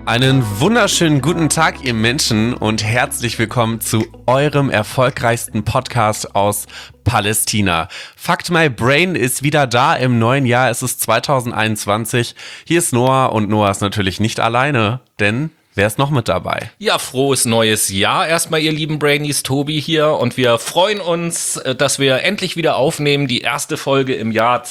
Einen wunderschönen guten Tag, ihr Menschen, und herzlich willkommen zu eurem erfolgreichsten Podcast aus Palästina. Fuck My Brain ist wieder da im neuen Jahr. Es ist 2021. Hier ist Noah und Noah ist natürlich nicht alleine, denn wer ist noch mit dabei? Ja, frohes neues Jahr erstmal, ihr lieben Brainies, Tobi hier, und wir freuen uns, dass wir endlich wieder aufnehmen, die erste Folge im Jahr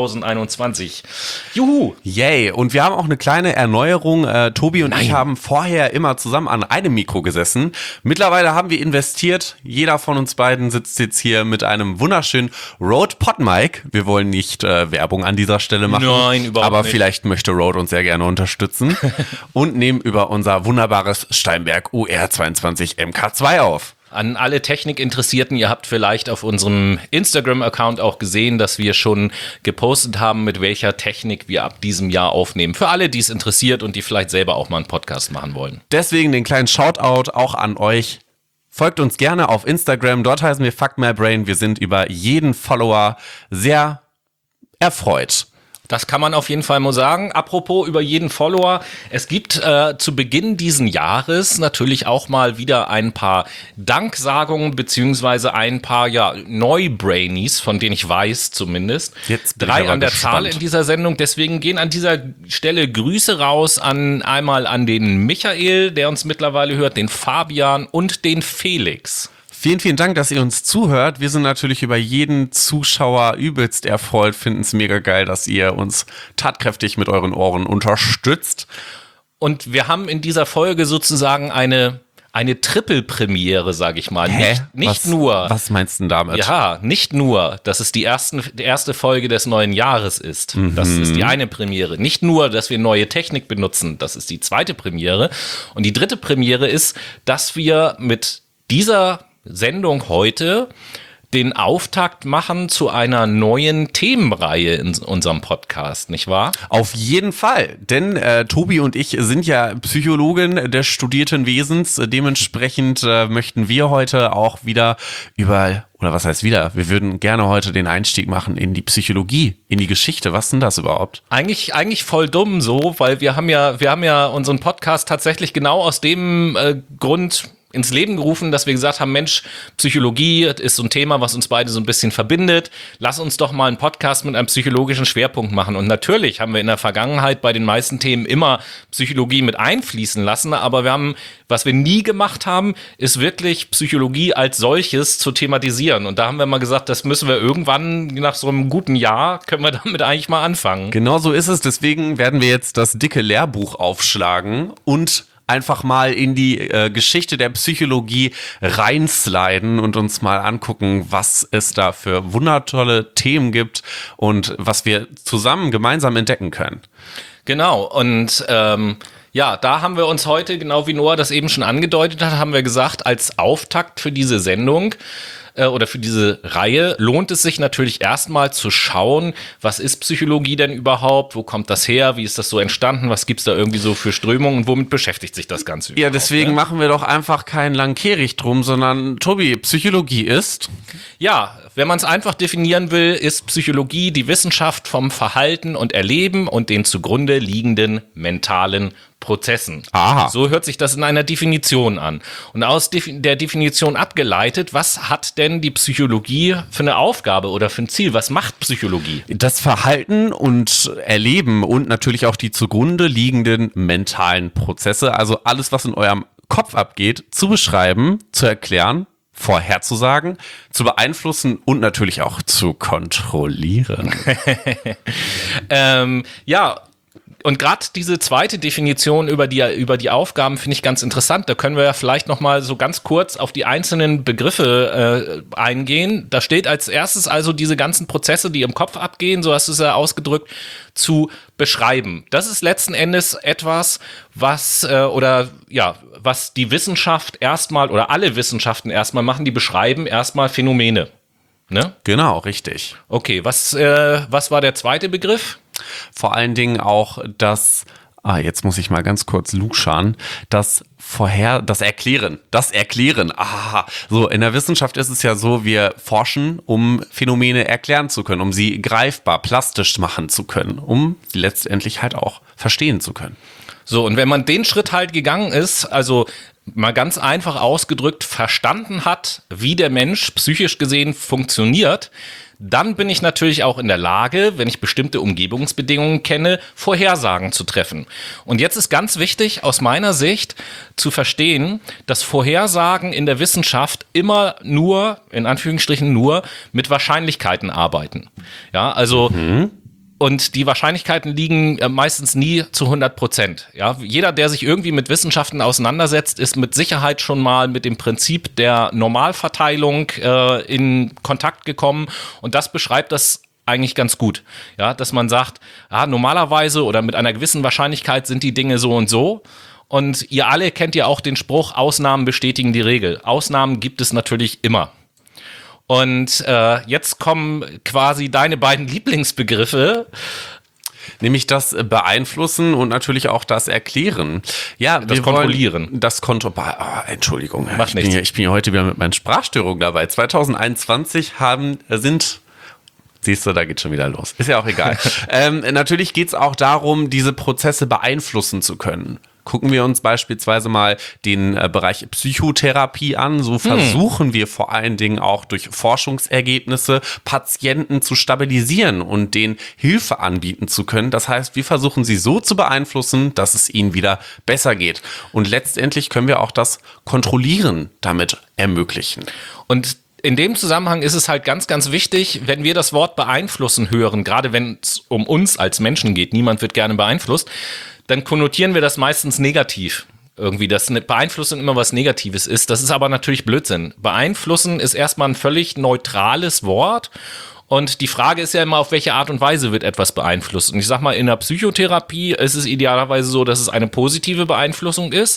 2021. Juhu! Yay! Und wir haben auch eine kleine Erneuerung. Tobi und ich haben vorher immer zusammen an einem Mikro gesessen. Mittlerweile haben wir investiert. Jeder von uns beiden sitzt jetzt hier mit einem wunderschönen Rode PodMic. Wir wollen nicht Werbung an dieser Stelle machen. Nein, überhaupt aber nicht. Vielleicht möchte Rode uns sehr gerne unterstützen. Und nehmen über unser wunderbares Steinberg UR22 MK2 auf. An alle Technikinteressierten, ihr habt vielleicht auf unserem Instagram-Account auch gesehen, dass wir schon gepostet haben, mit welcher Technik wir ab diesem Jahr aufnehmen. Für alle, die es interessiert und die vielleicht selber auch mal einen Podcast machen wollen. Deswegen den kleinen Shoutout auch an euch. Folgt uns gerne auf Instagram, dort heißen wir Fuck My Brain. Wir sind über jeden Follower sehr erfreut. Das kann man auf jeden Fall mal sagen. Apropos über jeden Follower. Es gibt zu Beginn diesen Jahres natürlich auch mal wieder ein paar Danksagungen beziehungsweise ein paar Neubrainies, von denen ich weiß zumindest. Jetzt bin ich 3 aber an der gespannt. Zahl in dieser Sendung. Deswegen gehen an dieser Stelle Grüße raus einmal an den Michael, der uns mittlerweile hört, den Fabian und den Felix. Vielen, vielen Dank, dass ihr uns zuhört. Wir sind natürlich über jeden Zuschauer übelst erfreut, finden es mega geil, dass ihr uns tatkräftig mit euren Ohren unterstützt. Und wir haben in dieser Folge sozusagen eine Triple-Premiere, sage ich mal. Nicht nur. Was meinst du denn damit? Ja, nicht nur, dass es die erste Folge des neuen Jahres ist. Das ist die eine Premiere. Nicht nur, dass wir neue Technik benutzen. Das ist die zweite Premiere. Und die dritte Premiere ist, dass wir mit dieser Sendung heute den Auftakt machen zu einer neuen Themenreihe in unserem Podcast, nicht wahr? Auf jeden Fall, denn Tobi und ich sind ja Psychologen des studierten Wesens. Dementsprechend möchten wir heute auch wieder wir würden gerne heute den Einstieg machen in die Psychologie, in die Geschichte. Was ist denn das überhaupt? Eigentlich voll dumm so, weil wir haben ja unseren Podcast tatsächlich genau aus dem Grund ins Leben gerufen, dass wir gesagt haben, Mensch, Psychologie ist so ein Thema, was uns beide so ein bisschen verbindet. Lass uns doch mal einen Podcast mit einem psychologischen Schwerpunkt machen. Und natürlich haben wir in der Vergangenheit bei den meisten Themen immer Psychologie mit einfließen lassen, aber was wir nie gemacht haben, ist wirklich Psychologie als solches zu thematisieren. Und da haben wir mal gesagt, das müssen wir irgendwann, nach so einem guten Jahr, können wir damit eigentlich mal anfangen. Genau so ist es. Deswegen werden wir jetzt das dicke Lehrbuch aufschlagen und einfach mal in die Geschichte der Psychologie reinsliden und uns mal angucken, was es da für wundertolle Themen gibt und was wir gemeinsam entdecken können. Genau, und da haben wir uns heute, genau wie Noah das eben schon angedeutet hat, haben wir gesagt, als Auftakt für diese Sendung oder für diese Reihe lohnt es sich natürlich erstmal zu schauen, was ist Psychologie denn überhaupt, wo kommt das her, wie ist das so entstanden, was gibt's da irgendwie so für Strömungen und womit beschäftigt sich das Ganze überhaupt? Ja, deswegen machen wir doch einfach keinen langen Kehricht drum, sondern Tobi, Psychologie ist? Ja, wenn man es einfach definieren will, ist Psychologie die Wissenschaft vom Verhalten und Erleben und den zugrunde liegenden mentalen Prozessen. Aha. So hört sich das in einer Definition an. Und aus der Definition abgeleitet, was hat denn die Psychologie für eine Aufgabe oder für ein Ziel? Was macht Psychologie? Das Verhalten und Erleben und natürlich auch die zugrunde liegenden mentalen Prozesse, also alles, was in eurem Kopf abgeht, zu beschreiben, zu erklären, vorherzusagen, zu beeinflussen und natürlich auch zu kontrollieren. Und gerade diese zweite Definition über die Aufgaben finde ich ganz interessant. Da können wir ja vielleicht noch mal so ganz kurz auf die einzelnen Begriffe eingehen. Da steht als erstes also diese ganzen Prozesse, die im Kopf abgehen, so hast du es ja ausgedrückt, zu beschreiben. Das ist letzten Endes etwas, was die Wissenschaft erstmal oder alle Wissenschaften erstmal machen, die beschreiben erstmal Phänomene. Ne? Genau, richtig. Okay, was war der zweite Begriff? Vor allen Dingen auch das Jetzt muss ich mal ganz kurz luschern. Das Erklären. So, in der Wissenschaft ist es ja so, wir forschen, um Phänomene erklären zu können, um sie greifbar, plastisch machen zu können, um sie letztendlich halt auch verstehen zu können. So, und wenn man den Schritt halt gegangen ist, also mal ganz einfach ausgedrückt verstanden hat, wie der Mensch psychisch gesehen funktioniert, dann bin ich natürlich auch in der Lage, wenn ich bestimmte Umgebungsbedingungen kenne, Vorhersagen zu treffen. Und jetzt ist ganz wichtig, aus meiner Sicht, zu verstehen, dass Vorhersagen in der Wissenschaft immer nur, in Anführungsstrichen nur, mit Wahrscheinlichkeiten arbeiten. Ja, also und die Wahrscheinlichkeiten liegen meistens nie zu 100%. Ja, jeder, der sich irgendwie mit Wissenschaften auseinandersetzt, ist mit Sicherheit schon mal mit dem Prinzip der Normalverteilung in Kontakt gekommen. Und das beschreibt das eigentlich ganz gut. Ja, dass man sagt, normalerweise oder mit einer gewissen Wahrscheinlichkeit sind die Dinge so und so. Und ihr alle kennt ja auch den Spruch, Ausnahmen bestätigen die Regel. Ausnahmen gibt es natürlich immer. Und jetzt kommen quasi deine beiden Lieblingsbegriffe. Nämlich das Beeinflussen und natürlich auch das Erklären. Ja, das Kontrollieren. Entschuldigung. Macht nichts. Ich bin ja heute wieder mit meinen Sprachstörungen dabei. 2021 siehst du, da geht schon wieder los. Ist ja auch egal. Natürlich geht es auch darum, diese Prozesse beeinflussen zu können. Gucken wir uns beispielsweise mal den Bereich Psychotherapie an. So versuchen wir vor allen Dingen auch durch Forschungsergebnisse Patienten zu stabilisieren und denen Hilfe anbieten zu können. Das heißt, wir versuchen sie so zu beeinflussen, dass es ihnen wieder besser geht. Und letztendlich können wir auch das Kontrollieren damit ermöglichen. Und in dem Zusammenhang ist es halt ganz, ganz wichtig, wenn wir das Wort beeinflussen hören, gerade wenn es um uns als Menschen geht, niemand wird gerne beeinflusst, dann konnotieren wir das meistens negativ. Irgendwie, dass eine Beeinflussung immer was Negatives ist. Das ist aber natürlich Blödsinn. Beeinflussen ist erstmal ein völlig neutrales Wort. Und die Frage ist ja immer, auf welche Art und Weise wird etwas beeinflusst. Und ich sag mal, in der Psychotherapie ist es idealerweise so, dass es eine positive Beeinflussung ist.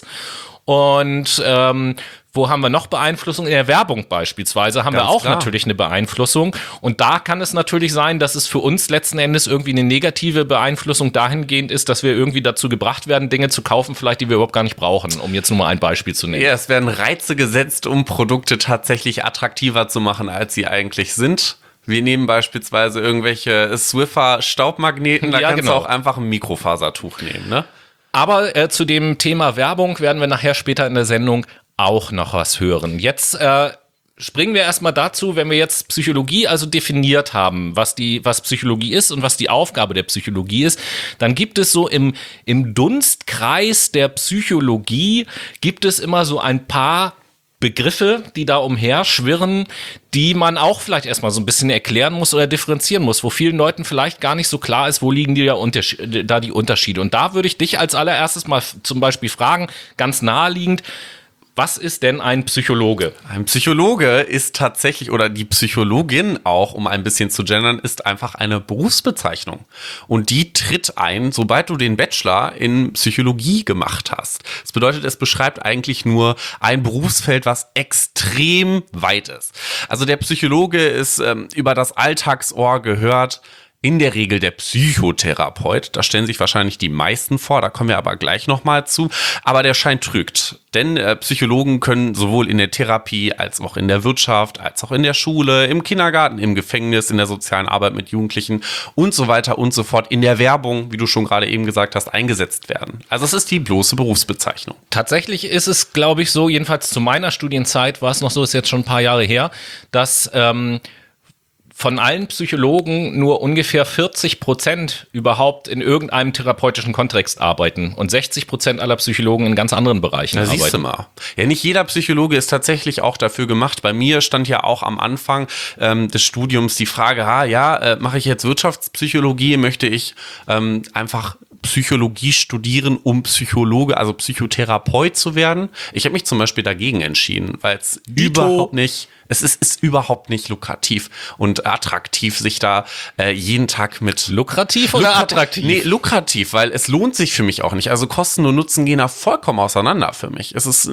Und wo haben wir noch Beeinflussung? In der Werbung beispielsweise haben wir auch natürlich eine Beeinflussung. Und da kann es natürlich sein, dass es für uns letzten Endes irgendwie eine negative Beeinflussung dahingehend ist, dass wir irgendwie dazu gebracht werden, Dinge zu kaufen, vielleicht die wir überhaupt gar nicht brauchen, um jetzt nur mal ein Beispiel zu nehmen. Ja, es werden Reize gesetzt, um Produkte tatsächlich attraktiver zu machen, als sie eigentlich sind. Wir nehmen beispielsweise irgendwelche Swiffer-Staubmagneten, da kannst du auch einfach ein Mikrofasertuch nehmen, ne? Aber zu dem Thema Werbung werden wir nachher später in der Sendung auch noch was hören. Jetzt springen wir erstmal dazu, wenn wir jetzt Psychologie also definiert haben, was Psychologie ist und was die Aufgabe der Psychologie ist, dann gibt es so im Dunstkreis der Psychologie gibt es immer so ein paar Begriffe, die da umherschwirren, die man auch vielleicht erstmal so ein bisschen erklären muss oder differenzieren muss, wo vielen Leuten vielleicht gar nicht so klar ist, wo liegen die Unterschiede. Und da würde ich dich als allererstes mal zum Beispiel fragen, ganz naheliegend, was ist denn ein Psychologe? Ein Psychologe ist tatsächlich, oder die Psychologin auch, um ein bisschen zu gendern, ist einfach eine Berufsbezeichnung. Und die tritt ein, sobald du den Bachelor in Psychologie gemacht hast. Das bedeutet, es beschreibt eigentlich nur ein Berufsfeld, was extrem weit ist. Also der Psychologe ist über das Alltagsohr gehört, in der Regel der Psychotherapeut. Da stellen sich wahrscheinlich die meisten vor, da kommen wir aber gleich nochmal zu. Aber der Schein trügt, denn Psychologen können sowohl in der Therapie als auch in der Wirtschaft, als auch in der Schule, im Kindergarten, im Gefängnis, in der sozialen Arbeit mit Jugendlichen und so weiter und so fort, in der Werbung, wie du schon gerade eben gesagt hast, eingesetzt werden. Also es ist die bloße Berufsbezeichnung. Tatsächlich ist es, glaube ich, so, jedenfalls zu meiner Studienzeit war es noch so, ist jetzt schon ein paar Jahre her, dass von allen Psychologen nur ungefähr 40% überhaupt in irgendeinem therapeutischen Kontext arbeiten und 60% aller Psychologen in ganz anderen Bereichen arbeiten. Siehst du mal. Ja, nicht jeder Psychologe ist tatsächlich auch dafür gemacht. Bei mir stand ja auch am Anfang des Studiums die Frage, mache ich jetzt Wirtschaftspsychologie, möchte ich einfach Psychologie studieren, um Psychologe, also Psychotherapeut zu werden. Ich habe mich zum Beispiel dagegen entschieden, weil es überhaupt nicht Es ist überhaupt nicht lukrativ und attraktiv, sich da jeden Tag mit... Lukrativ oder attraktiv? Nee, lukrativ, weil es lohnt sich für mich auch nicht. Also Kosten und Nutzen gehen da vollkommen auseinander für mich.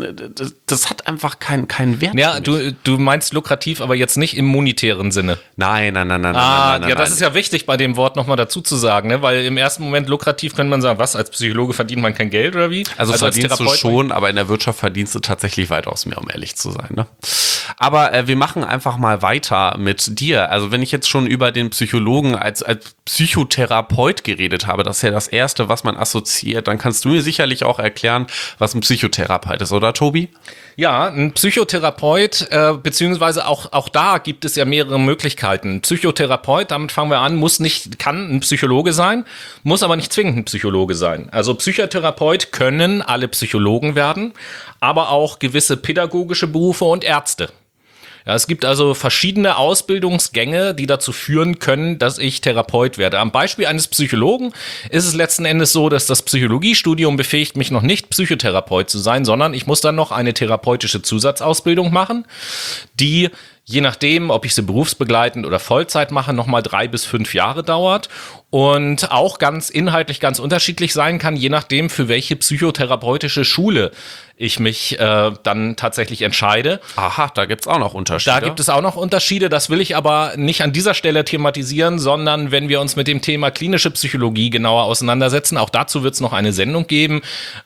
Das hat einfach keinen Wert. Ja, du meinst lukrativ, aber jetzt nicht im monetären Sinne. Nein. Ja, das ist ja wichtig bei dem Wort nochmal dazu zu sagen, ne? Weil im ersten Moment lukrativ könnte man sagen, was, als Psychologe verdient man kein Geld oder wie? Also verdienst du schon, aber in der Wirtschaft verdienst du tatsächlich weitaus mehr, um ehrlich zu sein. Ne? Aber wir machen einfach mal weiter mit dir. Also wenn ich jetzt schon über den Psychologen als Psychotherapeut geredet habe, das ist ja das Erste, was man assoziiert, dann kannst du mir sicherlich auch erklären, was ein Psychotherapeut ist, oder Tobi? Ja, ein Psychotherapeut, beziehungsweise auch da gibt es ja mehrere Möglichkeiten. Ein Psychotherapeut, damit fangen wir an, kann ein Psychologe sein, muss aber nicht zwingend ein Psychologe sein. Also Psychotherapeut können alle Psychologen werden, aber auch gewisse pädagogische Berufe und Ärzte. Ja, es gibt also verschiedene Ausbildungsgänge, die dazu führen können, dass ich Therapeut werde. Am Beispiel eines Psychologen ist es letzten Endes so, dass das Psychologiestudium befähigt mich noch nicht, Psychotherapeut zu sein, sondern ich muss dann noch eine therapeutische Zusatzausbildung machen, die je nachdem, ob ich sie berufsbegleitend oder Vollzeit mache, nochmal 3 bis 5 Jahre dauert und auch inhaltlich ganz unterschiedlich sein kann, je nachdem, für welche psychotherapeutische Schule ich mich dann tatsächlich entscheide. Aha, da gibt's auch noch Unterschiede. Da gibt es auch noch Unterschiede, das will ich aber nicht an dieser Stelle thematisieren, sondern wenn wir uns mit dem Thema klinische Psychologie genauer auseinandersetzen, auch dazu wird es noch eine Sendung geben,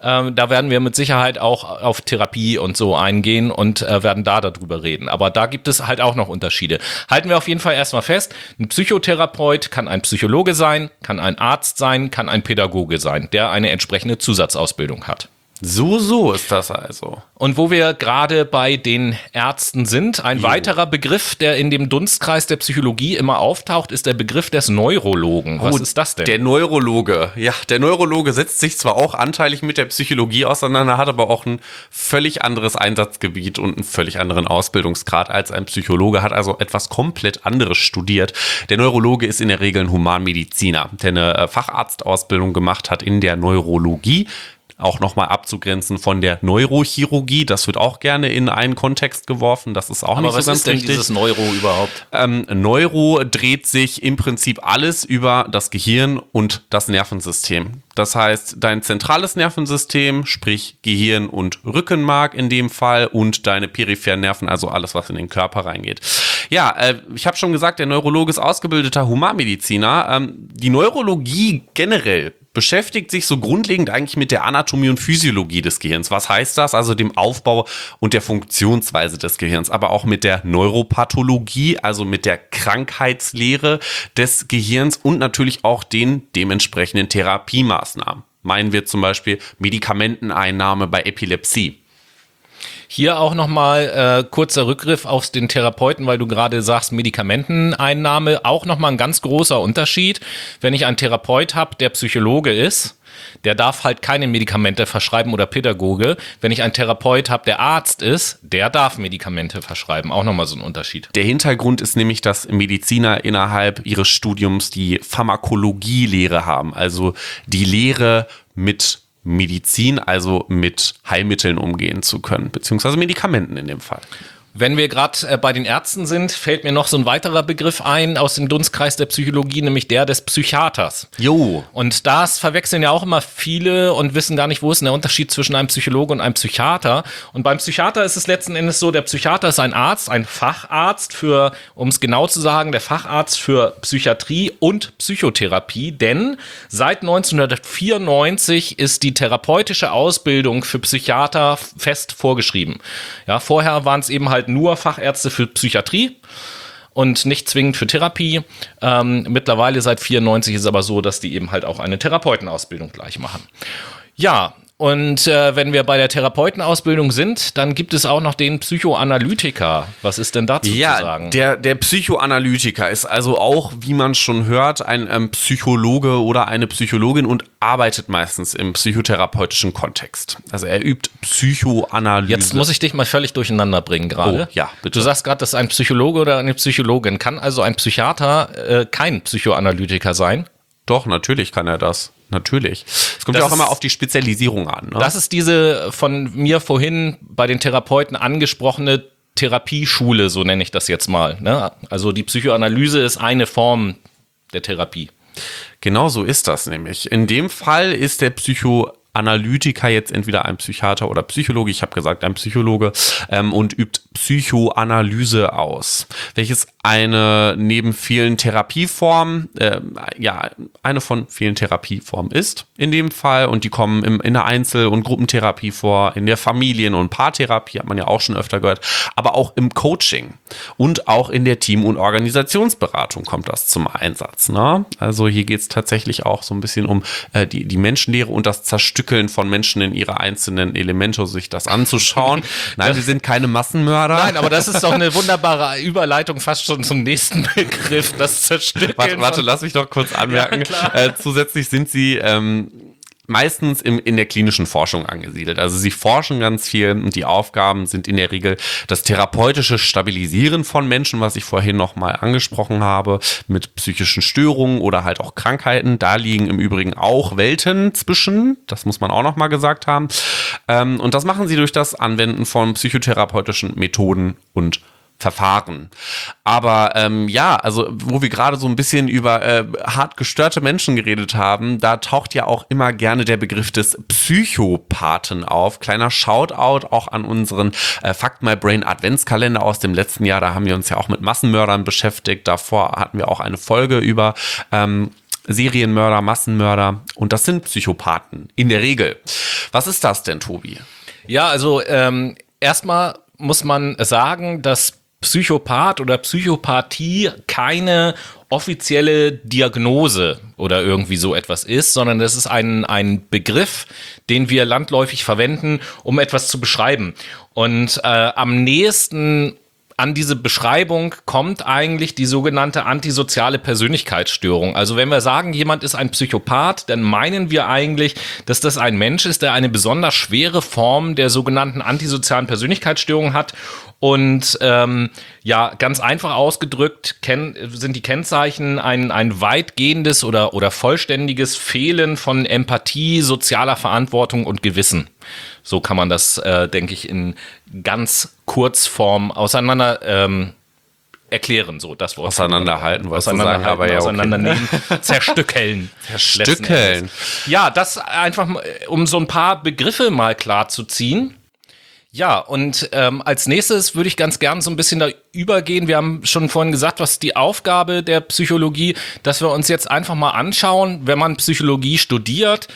da werden wir mit Sicherheit auch auf Therapie und so eingehen und werden darüber reden. Aber da gibt es halt auch noch Unterschiede. Halten wir auf jeden Fall erstmal fest, ein Psychotherapeut kann ein Psychologe sein, kann ein Arzt sein, kann ein Pädagoge sein, der eine entsprechende Zusatzausbildung hat. So ist das also. Und wo wir gerade bei den Ärzten sind, ein weiterer Begriff, der in dem Dunstkreis der Psychologie immer auftaucht, ist der Begriff des Neurologen. Was ist das denn? Der Neurologe. Ja, der Neurologe setzt sich zwar auch anteilig mit der Psychologie auseinander, hat aber auch ein völlig anderes Einsatzgebiet und einen völlig anderen Ausbildungsgrad als ein Psychologe, hat also etwas komplett anderes studiert. Der Neurologe ist in der Regel ein Humanmediziner, der eine Facharztausbildung gemacht hat in der Neurologie. Auch nochmal abzugrenzen von der Neurochirurgie. Das wird auch gerne in einen Kontext geworfen. Das ist auch nicht so ganz richtig. Aber was ist denn dieses Neuro überhaupt? Neuro dreht sich im Prinzip alles über das Gehirn und das Nervensystem. Das heißt, dein zentrales Nervensystem, sprich Gehirn und Rückenmark in dem Fall und deine peripheren Nerven, also alles, was in den Körper reingeht. Ja, ich habe schon gesagt, der Neurologe ist ausgebildeter Humanmediziner. Die Neurologie generell beschäftigt sich so grundlegend eigentlich mit der Anatomie und Physiologie des Gehirns. Was heißt das? Also dem Aufbau und der Funktionsweise des Gehirns, aber auch mit der Neuropathologie, also mit der Krankheitslehre des Gehirns und natürlich auch den dementsprechenden Therapiemaßnahmen. Meinen wir zum Beispiel Medikamenteneinnahme bei Epilepsie. Hier auch nochmal kurzer Rückgriff auf den Therapeuten, weil du gerade sagst, Medikamenteneinnahme, auch nochmal ein ganz großer Unterschied. Wenn ich einen Therapeut habe, der Psychologe ist, der darf halt keine Medikamente verschreiben oder Pädagoge. Wenn ich einen Therapeut habe, der Arzt ist, der darf Medikamente verschreiben. Auch nochmal so ein Unterschied. Der Hintergrund ist nämlich, dass Mediziner innerhalb ihres Studiums die Pharmakologie-Lehre haben, also die Lehre mit Medizin, also mit Heilmitteln umgehen zu können, beziehungsweise Medikamenten in dem Fall. Wenn wir gerade bei den Ärzten sind, fällt mir noch so ein weiterer Begriff ein aus dem Dunstkreis der Psychologie, nämlich der des Psychiaters. Jo. Und das verwechseln ja auch immer viele und wissen gar nicht, wo ist denn der Unterschied zwischen einem Psychologe und einem Psychiater. Und beim Psychiater ist es letzten Endes so, der Psychiater ist ein Arzt, ein Facharzt für, um es genau zu sagen, der Facharzt für Psychiatrie und Psychotherapie. Denn seit 1994 ist die therapeutische Ausbildung für Psychiater fest vorgeschrieben. Ja, vorher waren es eben halt nur Fachärzte für Psychiatrie und nicht zwingend für Therapie. Mittlerweile seit 94 ist es aber so, dass die eben halt auch eine Therapeutenausbildung gleich machen. Ja, und wenn wir bei der Therapeutenausbildung sind, dann gibt es auch noch den Psychoanalytiker. Was ist denn dazu zu sagen? Der Psychoanalytiker ist also auch, wie man schon hört, ein Psychologe oder eine Psychologin und arbeitet meistens im psychotherapeutischen Kontext. Also er übt Psychoanalyse. Jetzt muss ich dich mal völlig durcheinander bringen gerade. Oh, ja, bitte. Du sagst gerade, das ist ein Psychologe oder eine Psychologin. Kann also ein Psychiater kein Psychoanalytiker sein? Doch, natürlich kann er das. Natürlich. Es kommt ja auch immer auf die Spezialisierung an. Ne? Das ist diese von mir vorhin bei den Therapeuten angesprochene Therapieschule, so nenne ich das jetzt mal. Ne? Also die Psychoanalyse ist eine Form der Therapie. Genau so ist das nämlich. In dem Fall ist der Psychoanalytiker jetzt entweder ein Psychiater oder Psychologe, ich habe gesagt ein Psychologe, und übt Psychoanalyse aus, welches eine neben vielen Therapieformen, eine von vielen Therapieformen ist in dem Fall, und die kommen in der Einzel- und Gruppentherapie vor, in der Familien- und Paartherapie, hat man ja auch schon öfter gehört, aber auch im Coaching und auch in der Team- und Organisationsberatung kommt das zum Einsatz. Ne? Also hier geht es tatsächlich auch so ein bisschen um die Menschenlehre und das Zerstückeln von Menschen in ihre einzelnen Elemente, sich das anzuschauen. Nein, wir sind keine Massenmörder. Nein, aber das ist doch eine wunderbare Überleitung fast schon zum nächsten Begriff, das Zerstückeln. Warte, lass mich doch kurz anmerken. Ja, zusätzlich sind sie meistens in der klinischen Forschung angesiedelt. Also sie forschen ganz viel und die Aufgaben sind in der Regel das therapeutische Stabilisieren von Menschen, was ich vorhin nochmal angesprochen habe, mit psychischen Störungen oder halt auch Krankheiten. Da liegen im Übrigen auch Welten zwischen, das muss man auch nochmal gesagt haben. Und das machen sie durch das Anwenden von psychotherapeutischen Methoden und Verfahren. Aber also wo wir gerade so ein bisschen über hart gestörte Menschen geredet haben, da taucht ja auch immer gerne der Begriff des Psychopathen auf. Kleiner Shoutout auch an unseren Fact My Brain Adventskalender aus dem letzten Jahr. Da haben wir uns ja auch mit Massenmördern beschäftigt. Davor hatten wir auch eine Folge über Serienmörder, Massenmörder, und das sind Psychopathen in der Regel. Was ist das denn, Tobi? Ja, also erstmal muss man sagen, dass Psychopath oder Psychopathie keine offizielle Diagnose oder irgendwie so etwas ist, sondern das ist ein Begriff, den wir landläufig verwenden, um etwas zu beschreiben. Und am nächsten an diese Beschreibung kommt eigentlich die sogenannte antisoziale Persönlichkeitsstörung. Also wenn wir sagen, jemand ist ein Psychopath, dann meinen wir eigentlich, dass das ein Mensch ist, der eine besonders schwere Form der sogenannten antisozialen Persönlichkeitsstörung hat. Und ganz einfach ausgedrückt sind die Kennzeichen ein weitgehendes oder vollständiges Fehlen von Empathie, sozialer Verantwortung und Gewissen. So kann man das, denke ich, in ganz Kurzform erklären, so das Wort. Auseinanderhalten, was du sagen, aber ja, auseinandernehmen, zerstückeln. Zerstückeln. Ja, das einfach, um so ein paar Begriffe mal klar zu ziehen. Ja, und als nächstes würde ich ganz gern so ein bisschen da übergehen. Wir haben schon vorhin gesagt, was ist die Aufgabe der Psychologie, dass wir uns jetzt einfach mal anschauen, wenn man Psychologie studiert,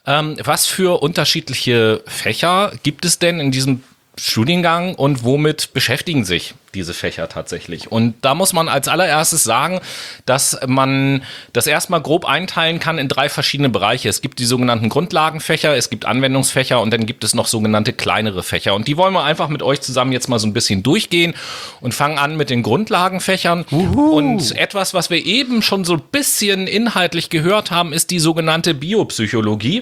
was für unterschiedliche Fächer gibt es denn in diesem Studiengang und womit beschäftigen sich diese Fächer tatsächlich? Und da muss man als allererstes sagen, dass man das erstmal grob einteilen kann in 3 verschiedene Bereiche. Es gibt die sogenannten Grundlagenfächer, es gibt Anwendungsfächer und dann gibt es noch sogenannte kleinere Fächer. Und die wollen wir einfach mit euch zusammen jetzt mal so ein bisschen durchgehen und fangen an mit den Grundlagenfächern. Und etwas, was wir eben schon so ein bisschen inhaltlich gehört haben, ist die sogenannte Biopsychologie.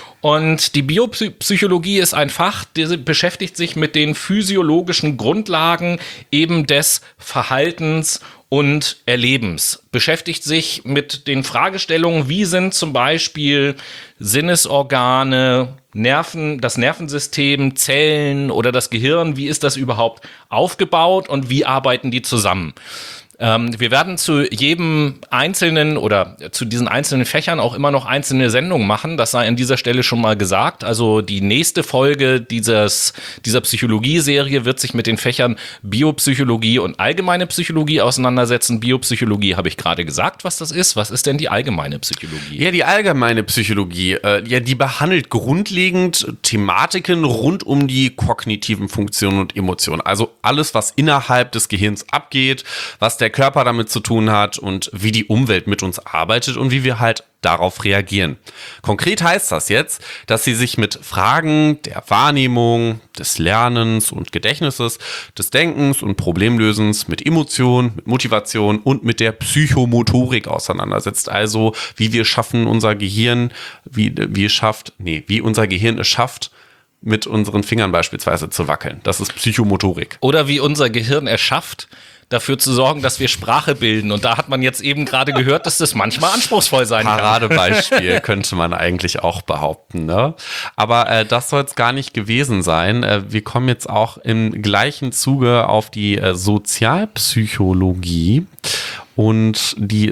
Und die Biopsychologie ist ein Fach, das beschäftigt sich mit den physiologischen Grundlagen eben des Verhaltens und Erlebens. Beschäftigt sich mit den Fragestellungen, wie sind zum Beispiel Sinnesorgane, das Nervensystem, Zellen oder das Gehirn, wie ist das überhaupt aufgebaut und wie arbeiten die zusammen? Wir werden zu jedem einzelnen oder zu diesen einzelnen Fächern auch immer noch einzelne Sendungen machen. Das sei an dieser Stelle schon mal gesagt. Also die nächste Folge dieser Psychologie-Serie wird sich mit den Fächern Biopsychologie und allgemeine Psychologie auseinandersetzen. Biopsychologie habe ich gerade gesagt, was das ist. Was ist denn die allgemeine Psychologie? Ja, die allgemeine Psychologie, die behandelt grundlegend Thematiken rund um die kognitiven Funktionen und Emotionen. Also alles, was innerhalb des Gehirns abgeht, was der Körper damit zu tun hat und wie die Umwelt mit uns arbeitet und wie wir halt darauf reagieren. Konkret heißt das jetzt, dass sie sich mit Fragen der Wahrnehmung, des Lernens und Gedächtnisses, des Denkens und Problemlösens, mit Emotionen, mit Motivation und mit der Psychomotorik auseinandersetzt. Also wie wir schaffen, unser Gehirn, wie unser Gehirn es schafft, mit unseren Fingern beispielsweise zu wackeln. Das ist Psychomotorik. Oder wie unser Gehirn es schafft, dafür zu sorgen, dass wir Sprache bilden. Und da hat man jetzt eben gerade gehört, dass das manchmal anspruchsvoll sein kann. Paradebeispiel könnte man eigentlich auch behaupten, ne? Aber das soll es gar nicht gewesen sein. Wir kommen jetzt auch im gleichen Zuge auf die Sozialpsychologie. Und die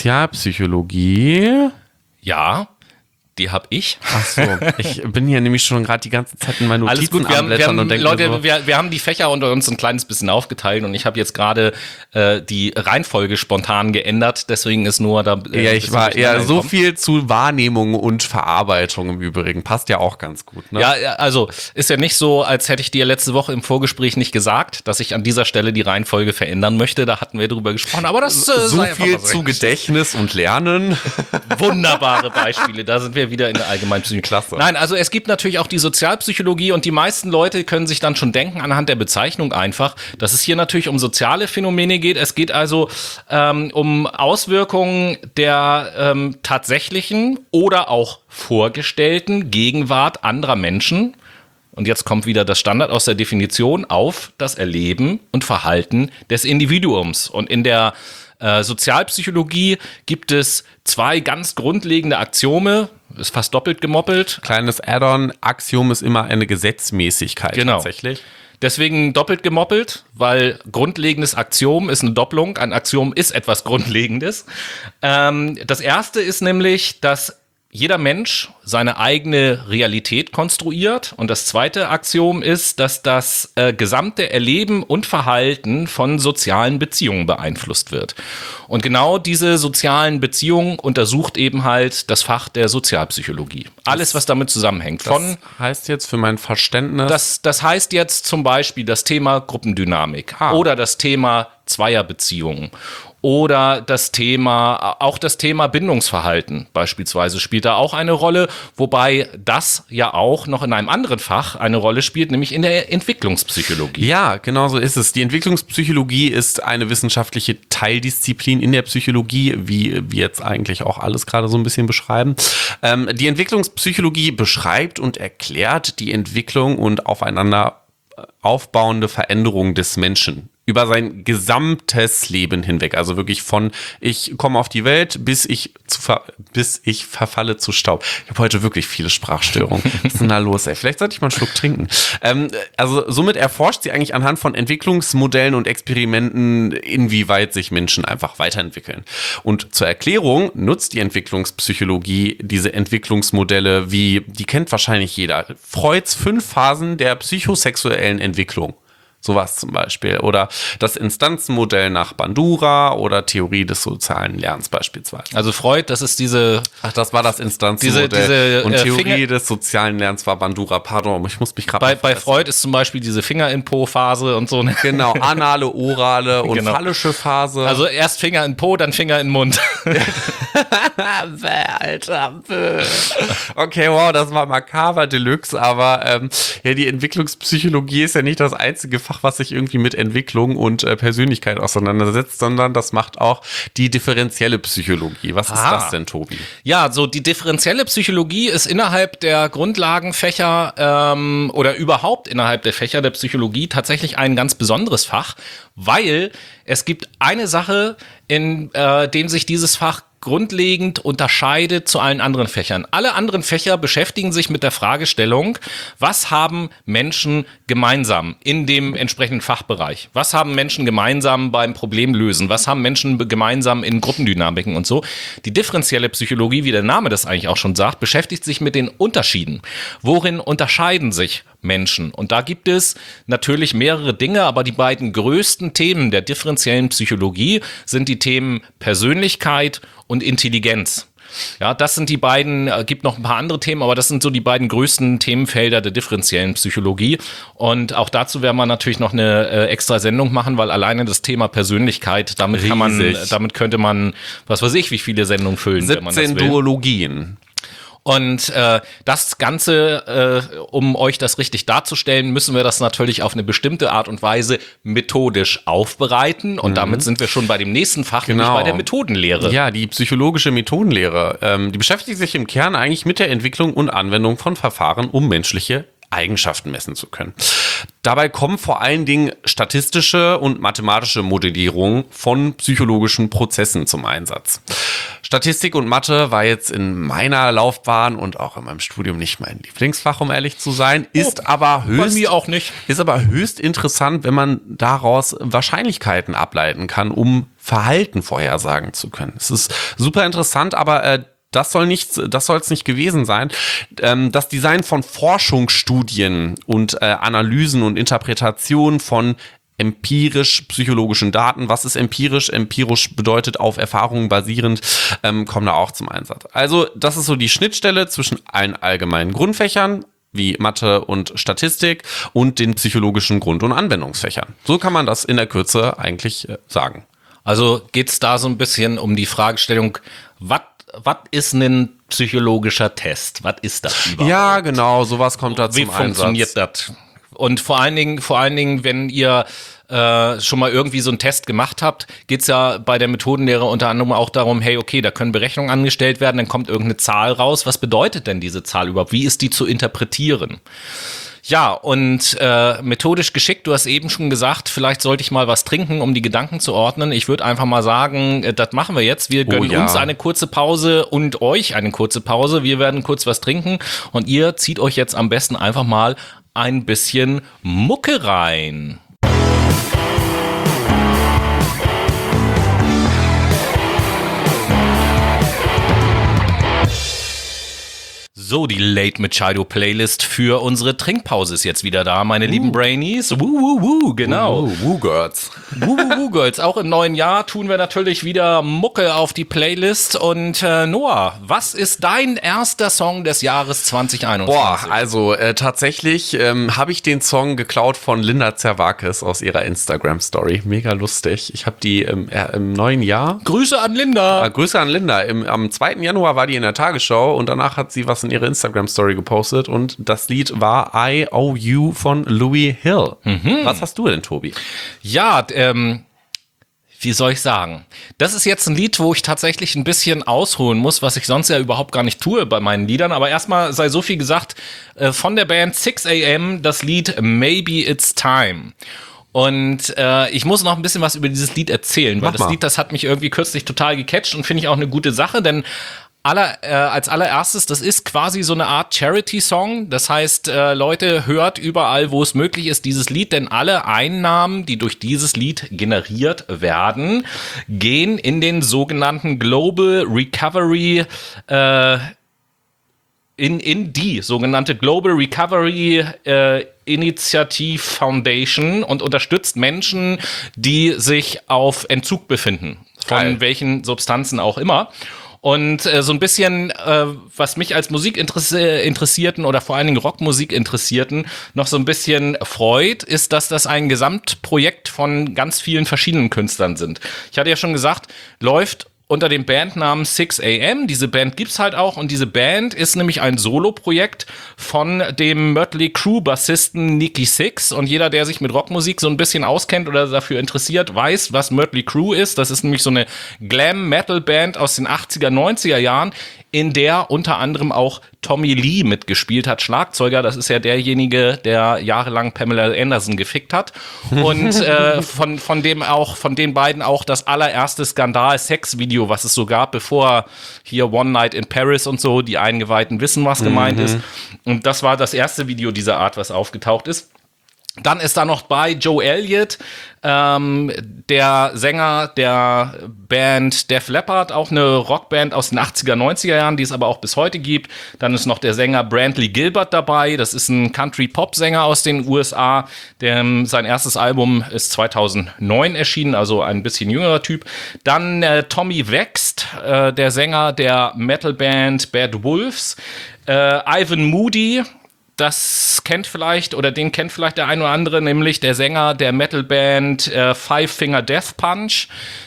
Sozialpsychologie... Ja, die habe ich. Ach so, ich bin hier nämlich schon gerade die ganze Zeit in meinen Notizen Alles gut, wir haben, und denke Leute, so, wir haben die Fächer unter uns ein kleines bisschen aufgeteilt und ich habe jetzt gerade die Reihenfolge spontan geändert, deswegen ist nur da... ja, ich war eher so viel zu Wahrnehmung und Verarbeitung im Übrigen. Passt ja auch ganz gut, ne? Ja, also ist ja nicht so, als hätte ich dir letzte Woche im Vorgespräch nicht gesagt, dass ich an dieser Stelle die Reihenfolge verändern möchte. Da hatten wir drüber gesprochen, aber das so viel zu Gedächtnis und Lernen. Wunderbare Beispiele, da sind wir wieder in der Allgemeinpsychologie. Klasse. Nein, also es gibt natürlich auch die Sozialpsychologie und die meisten Leute können sich dann schon denken anhand der Bezeichnung einfach, dass es hier natürlich um soziale Phänomene geht. Es geht also um Auswirkungen der tatsächlichen oder auch vorgestellten Gegenwart anderer Menschen. Und jetzt kommt wieder das Standard aus der Definition auf das Erleben und Verhalten des Individuums. Und in der Sozialpsychologie gibt es 2 ganz grundlegende Axiome, ist fast doppelt gemoppelt. Kleines Add-on, Axiom ist immer eine Gesetzmäßigkeit tatsächlich. Deswegen doppelt gemoppelt, weil grundlegendes Axiom ist eine Doppelung. Ein Axiom ist etwas Grundlegendes. Das erste ist nämlich, dass jeder Mensch seine eigene Realität konstruiert. Und das zweite Axiom ist, dass das gesamte Erleben und Verhalten von sozialen Beziehungen beeinflusst wird. Und genau diese sozialen Beziehungen untersucht eben halt das Fach der Sozialpsychologie. Alles, was damit zusammenhängt. Das heißt jetzt für mein Verständnis... Das heißt jetzt zum Beispiel das Thema Gruppendynamik oder das Thema Zweierbeziehungen. Oder auch das Thema Bindungsverhalten beispielsweise spielt da auch eine Rolle, wobei das ja auch noch in einem anderen Fach eine Rolle spielt, nämlich in der Entwicklungspsychologie. Ja, genau so ist es. Die Entwicklungspsychologie ist eine wissenschaftliche Teildisziplin in der Psychologie, wie wir jetzt eigentlich auch alles gerade so ein bisschen beschreiben. Die Entwicklungspsychologie beschreibt und erklärt die Entwicklung und aufeinander aufbauende Veränderung des Menschen über sein gesamtes Leben hinweg. Also wirklich von ich komme auf die Welt, bis ich verfalle zu Staub. Ich habe heute wirklich viele Sprachstörungen. Was ist denn da los, ey? Vielleicht sollte ich mal einen Schluck trinken. Also somit erforscht sie eigentlich anhand von Entwicklungsmodellen und Experimenten, inwieweit sich Menschen einfach weiterentwickeln. Und zur Erklärung nutzt die Entwicklungspsychologie diese Entwicklungsmodelle die kennt wahrscheinlich jeder. Freuds 5 Phasen der psychosexuellen Entwicklung. Sowas zum Beispiel. Oder das Instanzenmodell nach Bandura oder Theorie des sozialen Lernens beispielsweise. Also Freud, das ist diese... Ach, das war das Instanzenmodell. Und Theorie des sozialen Lernens war Bandura. Pardon, ich muss mich gerade... Bei Freud ist zum Beispiel diese Finger-in-Po-Phase und so. Genau, anale, orale und phallische Phase. Also erst Finger in Po, dann Finger in Mund. Alter. Okay, wow, das war makaber Deluxe, aber die Entwicklungspsychologie ist ja nicht das einzige Fach, was sich irgendwie mit Entwicklung und Persönlichkeit auseinandersetzt, sondern das macht auch die differenzielle Psychologie. Was ist das denn, Tobi? Ja, so die differenzielle Psychologie ist innerhalb der Grundlagenfächer oder überhaupt innerhalb der Fächer der Psychologie tatsächlich ein ganz besonderes Fach, weil es gibt eine Sache, in dem sich dieses Fach grundlegend unterscheidet zu allen anderen Fächern. Alle anderen Fächer beschäftigen sich mit der Fragestellung, was haben Menschen gemeinsam in dem entsprechenden Fachbereich? Was haben Menschen gemeinsam beim Problemlösen? Was haben Menschen gemeinsam in Gruppendynamiken und so? Die differenzielle Psychologie, wie der Name das eigentlich auch schon sagt, beschäftigt sich mit den Unterschieden. Worin unterscheiden sich Menschen? Und da gibt es natürlich mehrere Dinge, aber die beiden größten Themen der differenziellen Psychologie sind die Themen Persönlichkeit und Intelligenz. Ja, das sind die beiden, gibt noch ein paar andere Themen, aber das sind so die beiden größten Themenfelder der differenziellen Psychologie. Und auch dazu werden wir natürlich noch eine extra Sendung machen, weil alleine das Thema Persönlichkeit, damit könnte man, was weiß ich, wie viele Sendungen füllen, 17 wenn man das will. Duologien. Und das Ganze, um euch das richtig darzustellen, müssen wir das natürlich auf eine bestimmte Art und Weise methodisch aufbereiten. Und damit sind wir schon bei dem nächsten Fach, nämlich bei der Methodenlehre. Ja, die psychologische Methodenlehre. Die beschäftigt sich im Kern eigentlich mit der Entwicklung und Anwendung von Verfahren, um menschliche Eigenschaften messen zu können. Dabei kommen vor allen Dingen statistische und mathematische Modellierung von psychologischen Prozessen zum Einsatz. Statistik und Mathe war jetzt in meiner Laufbahn und auch in meinem Studium nicht mein Lieblingsfach, um ehrlich zu sein, ist aber höchst interessant, wenn man daraus Wahrscheinlichkeiten ableiten kann, um Verhalten vorhersagen zu können. Es ist super interessant, aber das soll es nicht gewesen sein. Das Design von Forschungsstudien und Analysen und Interpretationen von empirisch-psychologischen Daten. Was ist empirisch? Empirisch bedeutet auf Erfahrungen basierend, kommen da auch zum Einsatz. Also das ist so die Schnittstelle zwischen allen allgemeinen Grundfächern wie Mathe und Statistik und den psychologischen Grund- und Anwendungsfächern. So kann man das in der Kürze eigentlich sagen. Also geht es da so ein bisschen um die Fragestellung, was ist ein psychologischer Test? Was ist das überhaupt? Ja, genau, sowas kommt da zum Einsatz. Wie funktioniert das? Und vor allen Dingen, wenn ihr schon mal irgendwie so einen Test gemacht habt, geht's ja bei der Methodenlehre unter anderem auch darum, hey, okay, da können Berechnungen angestellt werden, dann kommt irgendeine Zahl raus. Was bedeutet denn diese Zahl überhaupt? Wie ist die zu interpretieren? Ja, und methodisch geschickt, du hast eben schon gesagt, vielleicht sollte ich mal was trinken, um die Gedanken zu ordnen. Ich würde einfach mal sagen, das machen wir jetzt. Wir gönnen uns eine kurze Pause und euch eine kurze Pause. Wir werden kurz was trinken und ihr zieht euch jetzt am besten einfach mal ein bisschen Mucke rein. So, die Late Machado Playlist für unsere Trinkpause ist jetzt wieder da, meine lieben Brainies. Genau. Girls. Girls. Auch im neuen Jahr tun wir natürlich wieder Mucke auf die Playlist. Und Noah, was ist dein erster Song des Jahres 2021? Boah, also tatsächlich habe ich den Song geklaut von Linda Zerwakis aus ihrer Instagram-Story. Mega lustig. Ich habe die im neuen Jahr. Grüße an Linda. Grüße an Linda. Am 2. Januar war die in der Tagesschau und danach hat sie was in ihre Instagram-Story gepostet und das Lied war I Owe You von Louis Hill. Was hast du denn, Tobi? Ja, wie soll ich sagen? Das ist jetzt ein Lied, wo ich tatsächlich ein bisschen ausholen muss, was ich sonst ja überhaupt gar nicht tue bei meinen Liedern. Aber erstmal sei so viel gesagt, von der Band 6am das Lied Maybe It's Time. Und ich muss noch ein bisschen was über dieses Lied erzählen, weil das Lied, das hat mich irgendwie kürzlich total gecatcht und finde ich auch eine gute Sache, denn als allererstes, das ist quasi so eine Art Charity-Song. Das heißt, Leute, hört überall, wo es möglich ist, dieses Lied, denn alle Einnahmen, die durch dieses Lied generiert werden, gehen in den sogenannten Global Recovery in die sogenannte Global Recovery Initiative Foundation und unterstützt Menschen, die sich auf Entzug befinden. Von welchen Substanzen auch immer. Und so ein bisschen, was mich als Musikinteressierten oder vor allen Dingen Rockmusikinteressierten noch so ein bisschen freut, ist, dass das ein Gesamtprojekt von ganz vielen verschiedenen Künstlern sind. Ich hatte ja schon gesagt, läuft unter dem Bandnamen 6am. Diese Band gibt's halt auch und diese Band ist nämlich ein Soloprojekt von dem Mötley Crüe-Bassisten Nikki Sixx und jeder, der sich mit Rockmusik so ein bisschen auskennt oder dafür interessiert, weiß, was Mötley Crüe ist. Das ist nämlich so eine Glam-Metal-Band aus den 80er, 90er Jahren, in der unter anderem auch Tommy Lee mitgespielt hat, Schlagzeuger. Das ist ja derjenige, der jahrelang Pamela Anderson gefickt hat. Und von den beiden auch das allererste Skandal-Sex-Video, was es so gab, bevor hier One Night in Paris und so, die Eingeweihten wissen, was gemeint ist. Und das war das erste Video dieser Art, was aufgetaucht ist. Dann ist da noch bei Joe Elliott, der Sänger der Band Def Leppard, auch eine Rockband aus den 80er, 90er Jahren, die es aber auch bis heute gibt. Dann ist noch der Sänger Brantley Gilbert dabei, das ist ein Country-Pop-Sänger aus den USA, sein erstes Album ist 2009 erschienen, also ein bisschen jüngerer Typ. Dann Tommy Vext, der Sänger der Metal-Band Bad Wolves. Ivan Moody, den kennt vielleicht der ein oder andere, nämlich der Sänger der Metalband Five Finger Death Punch.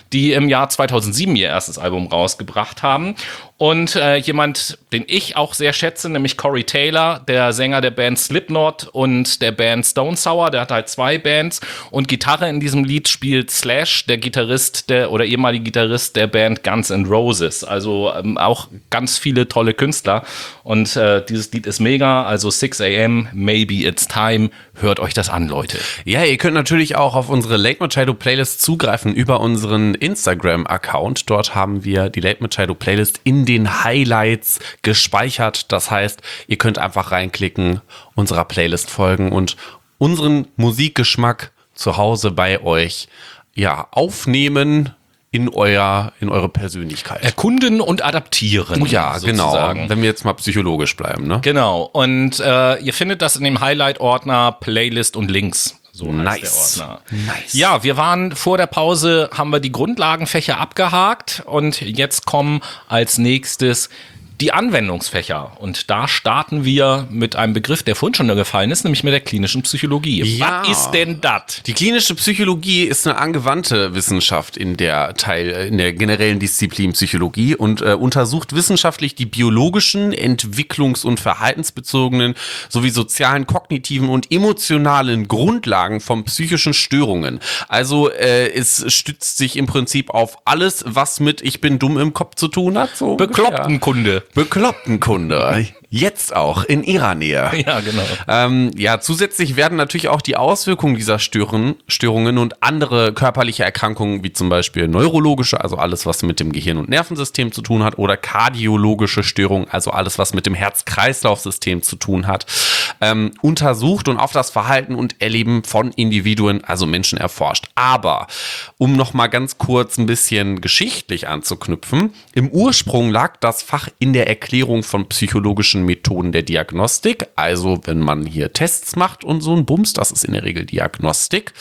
die im Jahr 2007 ihr erstes Album rausgebracht haben. Und jemand, den ich auch sehr schätze, nämlich Corey Taylor, der Sänger der Band Slipknot und der Band Stone Sour, der hat halt 2 Bands und Gitarre in diesem Lied spielt Slash, der Gitarrist oder ehemalige Gitarrist der Band Guns N' Roses. Also auch ganz viele tolle Künstler und dieses Lied ist mega, also 6 AM, Maybe It's Time, hört euch das an, Leute. Ja, ihr könnt natürlich auch auf unsere Late Machado Playlist zugreifen über unseren Instagram-Account. Dort haben wir die Late Machado Playlist in den Highlights gespeichert. Das heißt, ihr könnt einfach reinklicken, unserer Playlist folgen und unseren Musikgeschmack zu Hause bei euch aufnehmen in eure Persönlichkeit. Erkunden und adaptieren. Ja, sozusagen. Genau. Wenn wir jetzt mal psychologisch bleiben, ne? Genau. Und ihr findet das in dem Highlight-Ordner Playlist und Links. So nice. Der Ordner. Nice. Ja, wir waren vor der Pause, haben wir die Grundlagenfächer abgehakt und jetzt kommen als nächstes die Anwendungsfächer. Und da starten wir mit einem Begriff, der vorhin schon gefallen ist, nämlich mit der klinischen Psychologie. Ja. Was ist denn das? Die klinische Psychologie ist eine angewandte Wissenschaft in der generellen Disziplin Psychologie und untersucht wissenschaftlich die biologischen, entwicklungs- und verhaltensbezogenen sowie sozialen, kognitiven und emotionalen Grundlagen von psychischen Störungen. Also es stützt sich im Prinzip auf alles, was mit ich bin dumm im Kopf zu tun hat. So Beklopptenkunde. Beklopptenkunde. Jetzt auch in ihrer Nähe. Ja, genau. Zusätzlich werden natürlich auch die Auswirkungen dieser Störungen und andere körperliche Erkrankungen, wie zum Beispiel neurologische, also alles, was mit dem Gehirn- und Nervensystem zu tun hat, oder kardiologische Störungen, also alles, was mit dem Herz-Kreislauf-System zu tun hat, untersucht und auf das Verhalten und Erleben von Individuen, also Menschen, erforscht. Aber, um nochmal ganz kurz ein bisschen geschichtlich anzuknüpfen, im Ursprung lag das Fach in der Erklärung von psychologischen Methoden der Diagnostik, also wenn man hier Tests macht und so ein Bums, das ist in der Regel Diagnostik,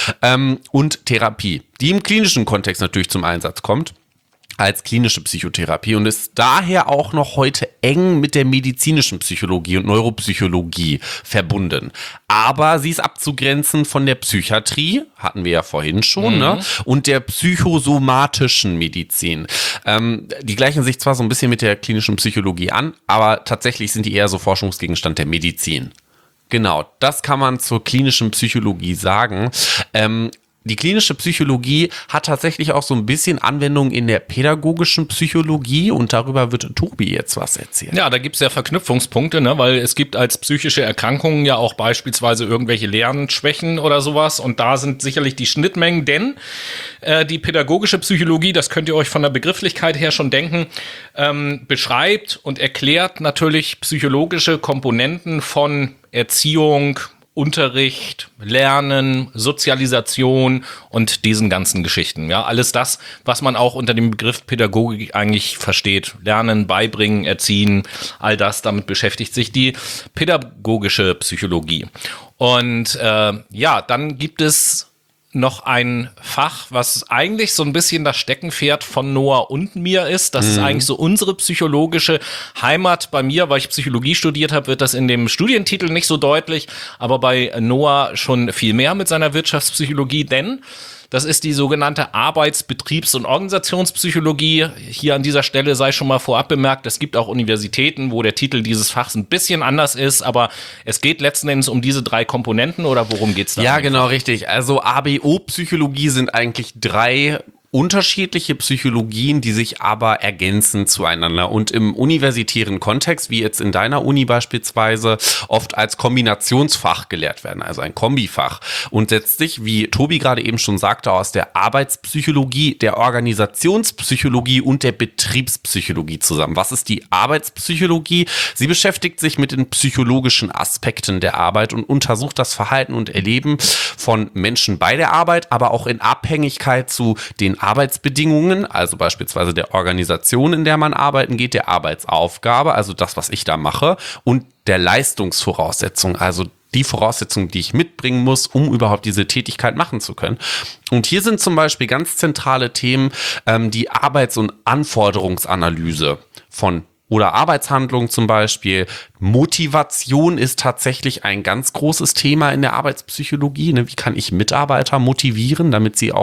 und Therapie, die im klinischen Kontext natürlich zum Einsatz kommt, als klinische Psychotherapie und ist daher auch noch heute eng mit der medizinischen Psychologie und Neuropsychologie verbunden. Aber sie ist abzugrenzen von der Psychiatrie, hatten wir ja vorhin schon, ne? Und der psychosomatischen Medizin. Die gleichen sich zwar so ein bisschen mit der klinischen Psychologie an, aber tatsächlich sind die eher so Forschungsgegenstand der Medizin. Genau, das kann man zur klinischen Psychologie sagen. Die klinische Psychologie hat tatsächlich auch so ein bisschen Anwendung in der pädagogischen Psychologie und darüber wird Tobi jetzt was erzählen. Ja, da gibt's ja Verknüpfungspunkte, ne? Weil es gibt als psychische Erkrankungen ja auch beispielsweise irgendwelche Lernschwächen oder sowas und da sind sicherlich die Schnittmengen, denn die pädagogische Psychologie, das könnt ihr euch von der Begrifflichkeit her schon denken, beschreibt und erklärt natürlich psychologische Komponenten von Erziehung, Unterricht, Lernen, Sozialisation und diesen ganzen Geschichten. Ja, alles das, was man auch unter dem Begriff Pädagogik eigentlich versteht. Lernen, beibringen, erziehen, all das, damit beschäftigt sich die pädagogische Psychologie. Und dann gibt es noch ein Fach, was eigentlich so ein bisschen das Steckenpferd von Noah und mir ist. Das ist eigentlich so unsere psychologische Heimat. Bei mir, weil ich Psychologie studiert habe, wird das in dem Studientitel nicht so deutlich, aber bei Noah schon viel mehr mit seiner Wirtschaftspsychologie, denn das ist die sogenannte Arbeits-, Betriebs- und Organisationspsychologie. Hier an dieser Stelle sei schon mal vorab bemerkt, es gibt auch Universitäten, wo der Titel dieses Fachs ein bisschen anders ist, aber es geht letzten Endes um diese 3 Komponenten oder worum geht's da? Ja, genau, richtig. Also ABO-Psychologie sind eigentlich 3 unterschiedliche Psychologien, die sich aber ergänzen zueinander und im universitären Kontext, wie jetzt in deiner Uni beispielsweise, oft als Kombinationsfach gelehrt werden, also ein Kombifach und setzt sich, wie Tobi gerade eben schon sagte, aus der Arbeitspsychologie, der Organisationspsychologie und der Betriebspsychologie zusammen. Was ist die Arbeitspsychologie? Sie beschäftigt sich mit den psychologischen Aspekten der Arbeit und untersucht das Verhalten und Erleben von Menschen bei der Arbeit, aber auch in Abhängigkeit zu den Arbeitsbedingungen, also beispielsweise der Organisation, in der man arbeiten geht, der Arbeitsaufgabe, also das, was ich da mache, und der Leistungsvoraussetzung, also die Voraussetzungen, die ich mitbringen muss, um überhaupt diese Tätigkeit machen zu können. Und hier sind zum Beispiel ganz zentrale Themen die Arbeits- und Anforderungsanalyse von oder Arbeitshandlung zum Beispiel. Motivation ist tatsächlich ein ganz großes Thema in der Arbeitspsychologie. Wie kann ich Mitarbeiter motivieren, damit sie auch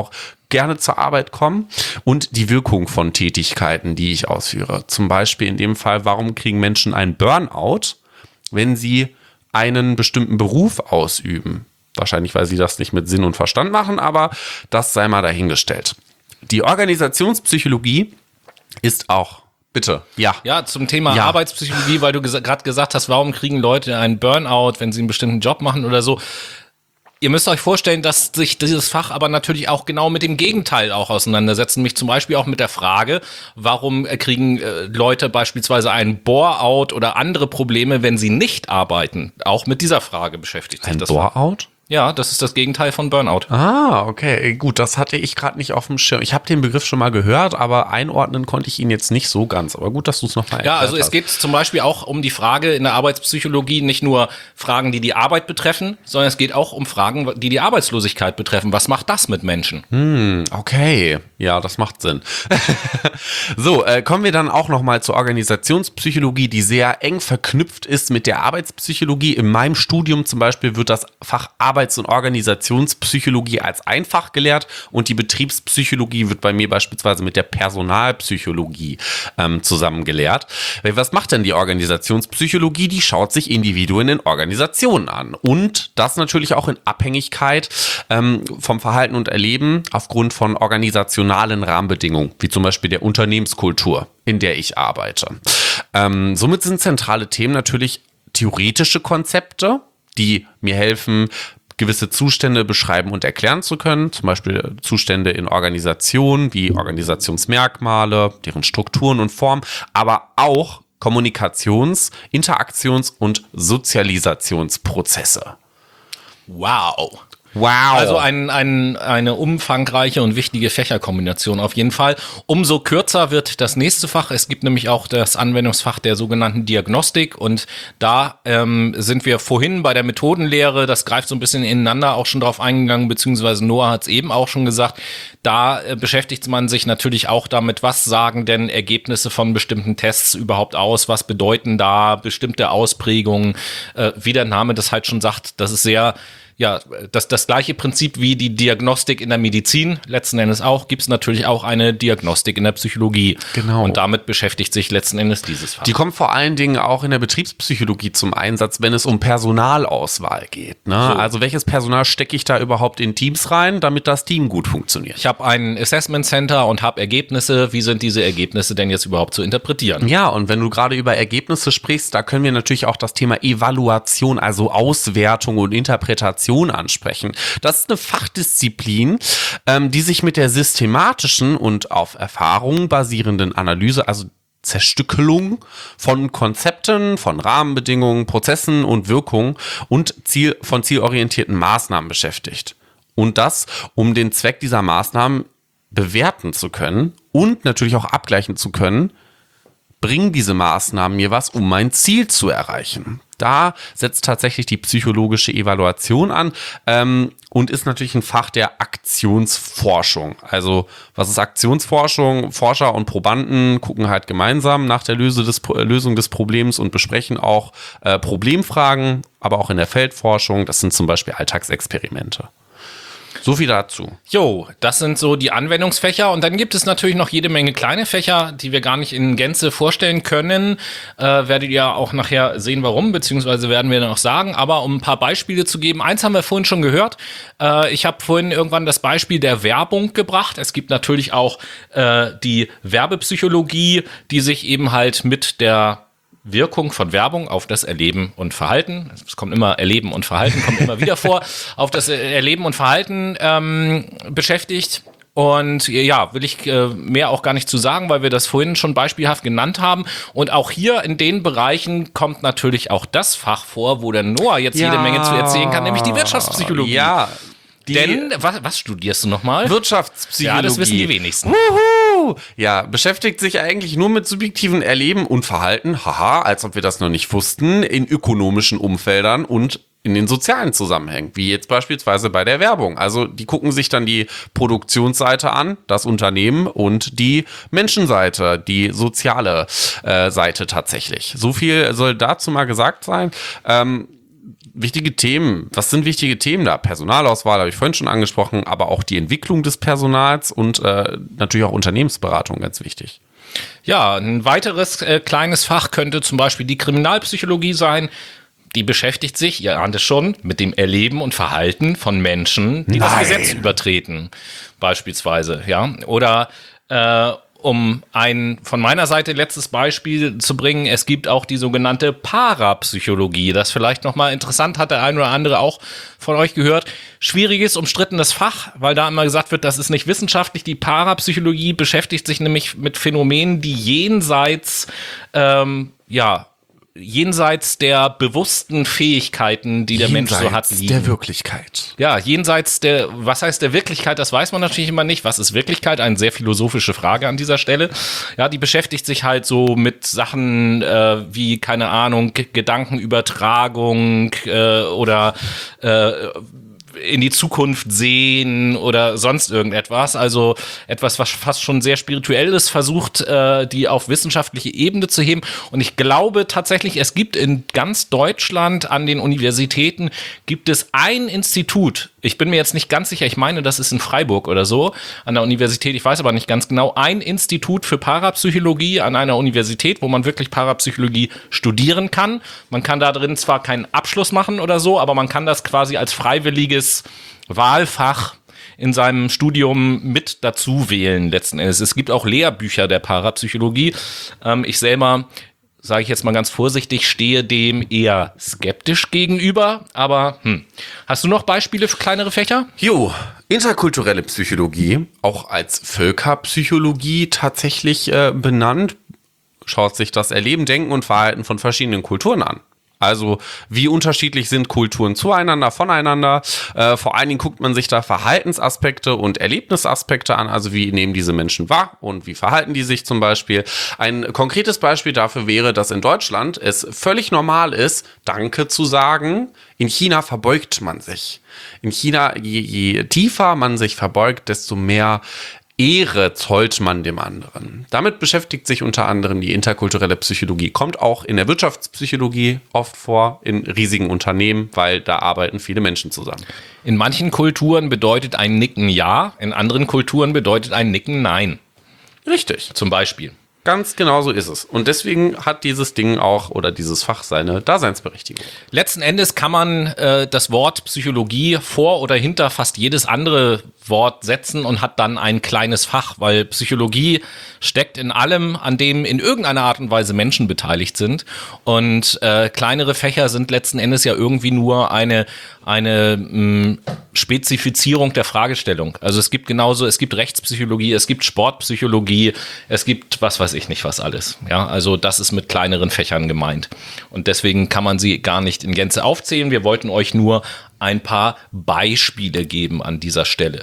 gerne zur Arbeit kommen und die Wirkung von Tätigkeiten, die ich ausführe. Zum Beispiel in dem Fall, warum kriegen Menschen einen Burnout, wenn sie einen bestimmten Beruf ausüben? Wahrscheinlich, weil sie das nicht mit Sinn und Verstand machen, aber das sei mal dahingestellt. Die Organisationspsychologie ist auch, bitte, ja. Ja, zum Thema Arbeitspsychologie, weil du gerade gesagt hast, warum kriegen Leute einen Burnout, wenn sie einen bestimmten Job machen oder so. Ihr müsst euch vorstellen, dass sich dieses Fach aber natürlich auch genau mit dem Gegenteil auch auseinandersetzt, nämlich zum Beispiel auch mit der Frage, warum kriegen Leute beispielsweise einen Bore-out oder andere Probleme, wenn sie nicht arbeiten. Auch mit dieser Frage beschäftigt sich das. Ein Bore-out? Ja, das ist das Gegenteil von Burnout. Ah, okay, gut, das hatte ich gerade nicht auf dem Schirm. Ich habe den Begriff schon mal gehört, aber einordnen konnte ich ihn jetzt nicht so ganz. Aber gut, dass du es nochmal erklärt hast. Ja, also es geht zum Beispiel auch um die Frage in der Arbeitspsychologie, nicht nur Fragen, die die Arbeit betreffen, sondern es geht auch um Fragen, die die Arbeitslosigkeit betreffen. Was macht das mit Menschen? Okay, ja, das macht Sinn. So, kommen wir dann auch nochmal zur Organisationspsychologie, die sehr eng verknüpft ist mit der Arbeitspsychologie. In meinem Studium zum Beispiel wird das Fach Arbeits- und Organisationspsychologie als ein Fach gelehrt und die Betriebspsychologie wird bei mir beispielsweise mit der Personalpsychologie zusammen gelehrt. Was macht denn die Organisationspsychologie? Die schaut sich Individuen in Organisationen an und das natürlich auch in Abhängigkeit vom Verhalten und Erleben aufgrund von organisationalen Rahmenbedingungen, wie zum Beispiel der Unternehmenskultur, in der ich arbeite. Somit sind zentrale Themen natürlich theoretische Konzepte, die mir helfen, gewisse Zustände beschreiben und erklären zu können, zum Beispiel Zustände in Organisationen wie Organisationsmerkmale, deren Strukturen und Formen, aber auch Kommunikations-, Interaktions- und Sozialisationsprozesse. Wow. Wow. Also eine umfangreiche und wichtige Fächerkombination auf jeden Fall. Umso kürzer wird das nächste Fach. Es gibt nämlich auch das Anwendungsfach der sogenannten Diagnostik und da sind wir vorhin bei der Methodenlehre, das greift so ein bisschen ineinander, auch schon drauf eingegangen, beziehungsweise Noah hat es eben auch schon gesagt, da beschäftigt man sich natürlich auch damit, was sagen denn Ergebnisse von bestimmten Tests überhaupt aus, was bedeuten da bestimmte Ausprägungen, wie der Name das halt schon sagt, das ist sehr... Ja, das gleiche Prinzip wie die Diagnostik in der Medizin, letzten Endes auch, gibt es natürlich auch eine Diagnostik in der Psychologie. Genau. Und damit beschäftigt sich letzten Endes dieses Fach. Die kommt vor allen Dingen auch in der Betriebspsychologie zum Einsatz, wenn es um Personalauswahl geht. Ne? So. Also welches Personal stecke ich da überhaupt in Teams rein, damit das Team gut funktioniert? Ich habe ein Assessment Center und habe Ergebnisse. Wie sind diese Ergebnisse denn jetzt überhaupt zu interpretieren? Ja, und wenn du gerade über Ergebnisse sprichst, da können wir natürlich auch das Thema Evaluation, also Auswertung und Interpretation ansprechen. Das ist eine Fachdisziplin, die sich mit der systematischen und auf Erfahrungen basierenden Analyse, also Zerstückelung von Konzepten, von Rahmenbedingungen, Prozessen und Wirkungen und von zielorientierten Maßnahmen beschäftigt. Und das, um den Zweck dieser Maßnahmen bewerten zu können und natürlich auch abgleichen zu können, bringen diese Maßnahmen mir was, um mein Ziel zu erreichen. Da setzt tatsächlich die psychologische Evaluation an und ist natürlich ein Fach der Aktionsforschung. Also was ist Aktionsforschung? Forscher und Probanden gucken halt gemeinsam nach der Lösung des Problems und besprechen auch Problemfragen, aber auch in der Feldforschung. Das sind zum Beispiel Alltagsexperimente. So viel dazu. Jo, das sind so die Anwendungsfächer und dann gibt es natürlich noch jede Menge kleine Fächer, die wir gar nicht in Gänze vorstellen können. Werdet ihr auch nachher sehen, warum, beziehungsweise werden wir noch sagen. Aber um ein paar Beispiele zu geben, eins haben wir vorhin schon gehört. Ich habe vorhin irgendwann das Beispiel der Werbung gebracht. Es gibt natürlich auch die Werbepsychologie, die sich eben halt mit der Wirkung von Werbung auf das Erleben und Verhalten, es kommt immer Erleben und Verhalten, kommt immer wieder vor, auf das Erleben und Verhalten beschäftigt. Und ja, will ich mehr auch gar nicht zu sagen, weil wir das vorhin schon beispielhaft genannt haben. Und auch hier in den Bereichen kommt natürlich auch das Fach vor, wo der Noah jetzt jede Menge zu erzählen kann, nämlich die Wirtschaftspsychologie. Ja. Denn, was studierst du nochmal? Wirtschaftspsychologie. Ja, das wissen die wenigsten. Ja, beschäftigt sich eigentlich nur mit subjektiven Erleben und Verhalten, haha, als ob wir das noch nicht wussten, in ökonomischen Umfeldern und in den sozialen Zusammenhängen, wie jetzt beispielsweise bei der Werbung. Also die gucken sich dann die Produktionsseite an, das Unternehmen und die Menschenseite, die soziale Seite tatsächlich. So viel soll dazu mal gesagt sein. wichtige Themen. Was sind wichtige Themen da? Personalauswahl habe ich vorhin schon angesprochen, aber auch die Entwicklung des Personals und natürlich auch Unternehmensberatung, ganz wichtig. Ja, ein weiteres kleines Fach könnte zum Beispiel die Kriminalpsychologie sein. Die beschäftigt sich, ihr ahnt es schon, mit dem Erleben und Verhalten von Menschen, die das Gesetz übertreten, beispielsweise. Ja, oder um ein von meiner Seite letztes Beispiel zu bringen, es gibt auch die sogenannte Parapsychologie. Das vielleicht nochmal interessant, hat der ein oder andere auch von euch gehört. Schwieriges, umstrittenes Fach, weil da immer gesagt wird, das ist nicht wissenschaftlich. Die Parapsychologie beschäftigt sich nämlich mit Phänomenen, die jenseits der bewussten Fähigkeiten, die der Mensch so hat, liegen. Der Wirklichkeit. Ja, jenseits was heißt der Wirklichkeit, das weiß man natürlich immer nicht. Was ist Wirklichkeit? Eine sehr philosophische Frage an dieser Stelle. Ja, die beschäftigt sich halt so mit Sachen wie, keine Ahnung, Gedankenübertragung oder in die Zukunft sehen oder sonst irgendetwas. Also etwas, was fast schon sehr spirituell ist, versucht, die auf wissenschaftliche Ebene zu heben. Und ich glaube tatsächlich, es gibt in ganz Deutschland an den Universitäten, gibt es ein Institut, ich bin mir jetzt nicht ganz sicher, ich meine, das ist in Freiburg oder so, an der Universität, ich weiß aber nicht ganz genau, ein Institut für Parapsychologie an einer Universität, wo man wirklich Parapsychologie studieren kann. Man kann da drin zwar keinen Abschluss machen oder so, aber man kann das quasi als freiwilliges Wahlfach in seinem Studium mit dazu wählen letzten Endes. Es gibt auch Lehrbücher der Parapsychologie. Ich selber, sage ich jetzt mal ganz vorsichtig, stehe dem eher skeptisch gegenüber. Aber hast du noch Beispiele für kleinere Fächer? Jo, interkulturelle Psychologie, auch als Völkerpsychologie tatsächlich benannt, schaut sich das Erleben, Denken und Verhalten von verschiedenen Kulturen an. Also wie unterschiedlich sind Kulturen zueinander, voneinander. Vor allen Dingen guckt man sich da Verhaltensaspekte und Erlebnisaspekte an. Also wie nehmen diese Menschen wahr und wie verhalten die sich zum Beispiel. Ein konkretes Beispiel dafür wäre, dass in Deutschland es völlig normal ist, Danke zu sagen. In China verbeugt man sich. In China, je tiefer man sich verbeugt, desto mehr Ehre zollt man dem anderen. Damit beschäftigt sich unter anderem die interkulturelle Psychologie. Kommt auch in der Wirtschaftspsychologie oft vor, in riesigen Unternehmen, weil da arbeiten viele Menschen zusammen. In manchen Kulturen bedeutet ein Nicken ja, in anderen Kulturen bedeutet ein Nicken nein. Richtig. Zum Beispiel. Ganz genau so ist es. Und deswegen hat dieses Ding auch oder dieses Fach seine Daseinsberechtigung. Letzten Endes kann man das Wort Psychologie vor oder hinter fast jedes andere Wort setzen und hat dann ein kleines Fach, weil Psychologie steckt in allem, an dem in irgendeiner Art und Weise Menschen beteiligt sind. Und kleinere Fächer sind letzten Endes ja irgendwie nur eine Spezifizierung der Fragestellung. Also es gibt Rechtspsychologie, es gibt Sportpsychologie, es gibt was weiß ich nicht was alles. Ja, also das ist mit kleineren Fächern gemeint. Und deswegen kann man sie gar nicht in Gänze aufzählen. Wir wollten euch nur ein paar Beispiele geben an dieser Stelle.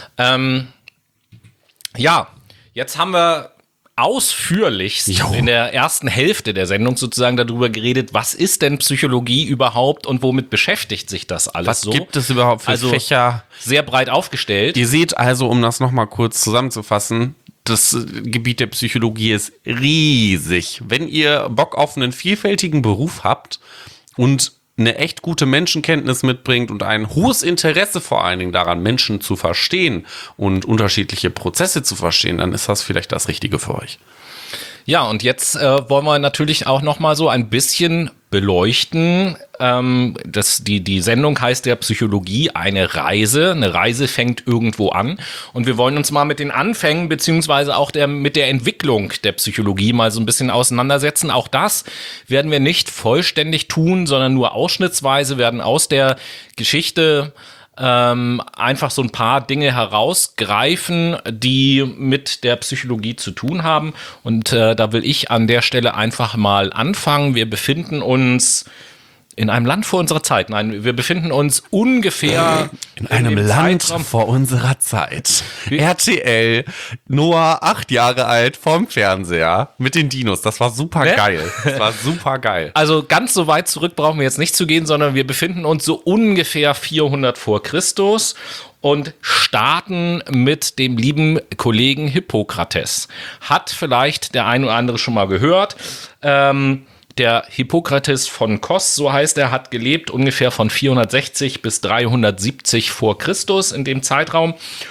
Jetzt haben wir ausführlichst in der ersten Hälfte der Sendung sozusagen darüber geredet, was ist denn Psychologie überhaupt und womit beschäftigt sich das alles was so? Was gibt es überhaupt für Fächer? Sehr breit aufgestellt. Ihr seht also, um das nochmal kurz zusammenzufassen, das Gebiet der Psychologie ist riesig. Wenn ihr Bock auf einen vielfältigen Beruf habt und eine echt gute Menschenkenntnis mitbringt und ein hohes Interesse vor allen Dingen daran, Menschen zu verstehen und unterschiedliche Prozesse zu verstehen, dann ist das vielleicht das Richtige für euch. Ja, und jetzt wollen wir natürlich auch noch mal so ein bisschen beleuchten. Die Sendung heißt ja Psychologie, eine Reise. Eine Reise fängt irgendwo an. Und wir wollen uns mal mit den Anfängen beziehungsweise auch mit der Entwicklung der Psychologie mal so ein bisschen auseinandersetzen. Auch das werden wir nicht vollständig tun, sondern nur ausschnittsweise, werden aus der Geschichte einfach so ein paar Dinge herausgreifen, die mit der Psychologie zu tun haben. Und da will ich an der Stelle einfach mal anfangen. Wir befinden uns in einem Land vor unserer Zeit. Nein, wir befinden uns ungefähr in einem Land vor unserer Zeit. RTL, Noah 8 Jahre alt vorm Fernseher mit den Dinos. Das war super geil. Das war super geil. Also ganz so weit zurück brauchen wir jetzt nicht zu gehen, sondern wir befinden uns so ungefähr 400 vor Christus und starten mit dem lieben Kollegen Hippokrates. Hat vielleicht der ein oder andere schon mal gehört. Der Hippokrates von Kos, so heißt er, hat gelebt ungefähr von 460 bis 370 vor Christus in dem Zeitraum.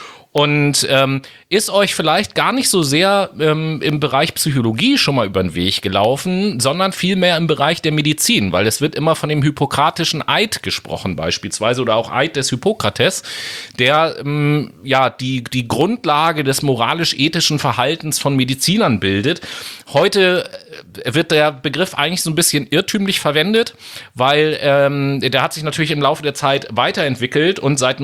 Und ist euch vielleicht gar nicht so sehr im Bereich Psychologie schon mal über den Weg gelaufen, sondern vielmehr im Bereich der Medizin, weil es wird immer von dem hippokratischen Eid gesprochen beispielsweise oder auch Eid des Hippokrates, der die Grundlage des moralisch-ethischen Verhaltens von Medizinern bildet. Heute wird der Begriff eigentlich so ein bisschen irrtümlich verwendet, weil der hat sich natürlich im Laufe der Zeit weiterentwickelt und seit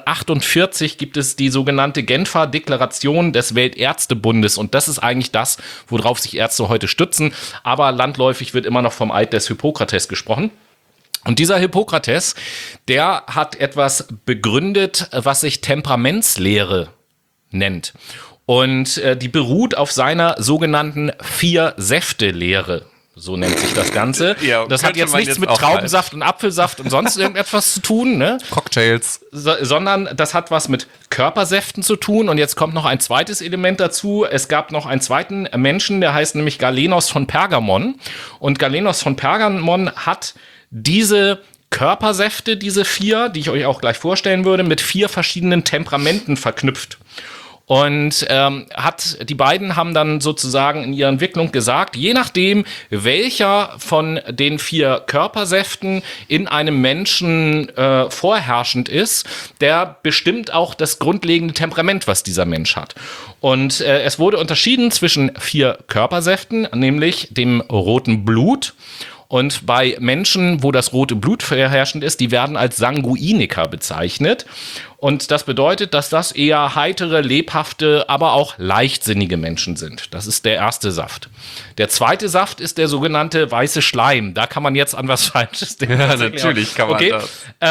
1948 gibt es die sogenannte Genfer Deklaration des Weltärztebundes und das ist eigentlich das, worauf sich Ärzte heute stützen, aber landläufig wird immer noch vom Eid des Hippokrates gesprochen. Und dieser Hippokrates, der hat etwas begründet, was sich Temperamentslehre nennt. Und die beruht auf seiner sogenannten 4-Säfte-Lehre. So nennt sich das Ganze. Ja, das hat jetzt nichts mit Traubensaft und Apfelsaft und sonst irgendetwas zu tun, ne? Cocktails. Sondern das hat was mit Körpersäften zu tun. Und jetzt kommt noch ein zweites Element dazu. Es gab noch einen zweiten Menschen, der heißt nämlich Galenos von Pergamon. Und Galenos von Pergamon hat diese Körpersäfte, diese 4, die ich euch auch gleich vorstellen würde, mit 4 verschiedenen Temperamenten verknüpft. Und die beiden haben dann sozusagen in ihrer Entwicklung gesagt, je nachdem, welcher von den 4 Körpersäften in einem Menschen vorherrschend ist, der bestimmt auch das grundlegende Temperament, was dieser Mensch hat. Und es wurde unterschieden zwischen 4 Körpersäften, nämlich dem roten Blut. Und bei Menschen, wo das rote Blut vorherrschend ist, die werden als Sanguiniker bezeichnet. Und das bedeutet, dass das eher heitere, lebhafte, aber auch leichtsinnige Menschen sind. Das ist der erste Saft. Der zweite Saft ist der sogenannte weiße Schleim. Da kann man jetzt an was Falsches denken. Ja, natürlich kann man das.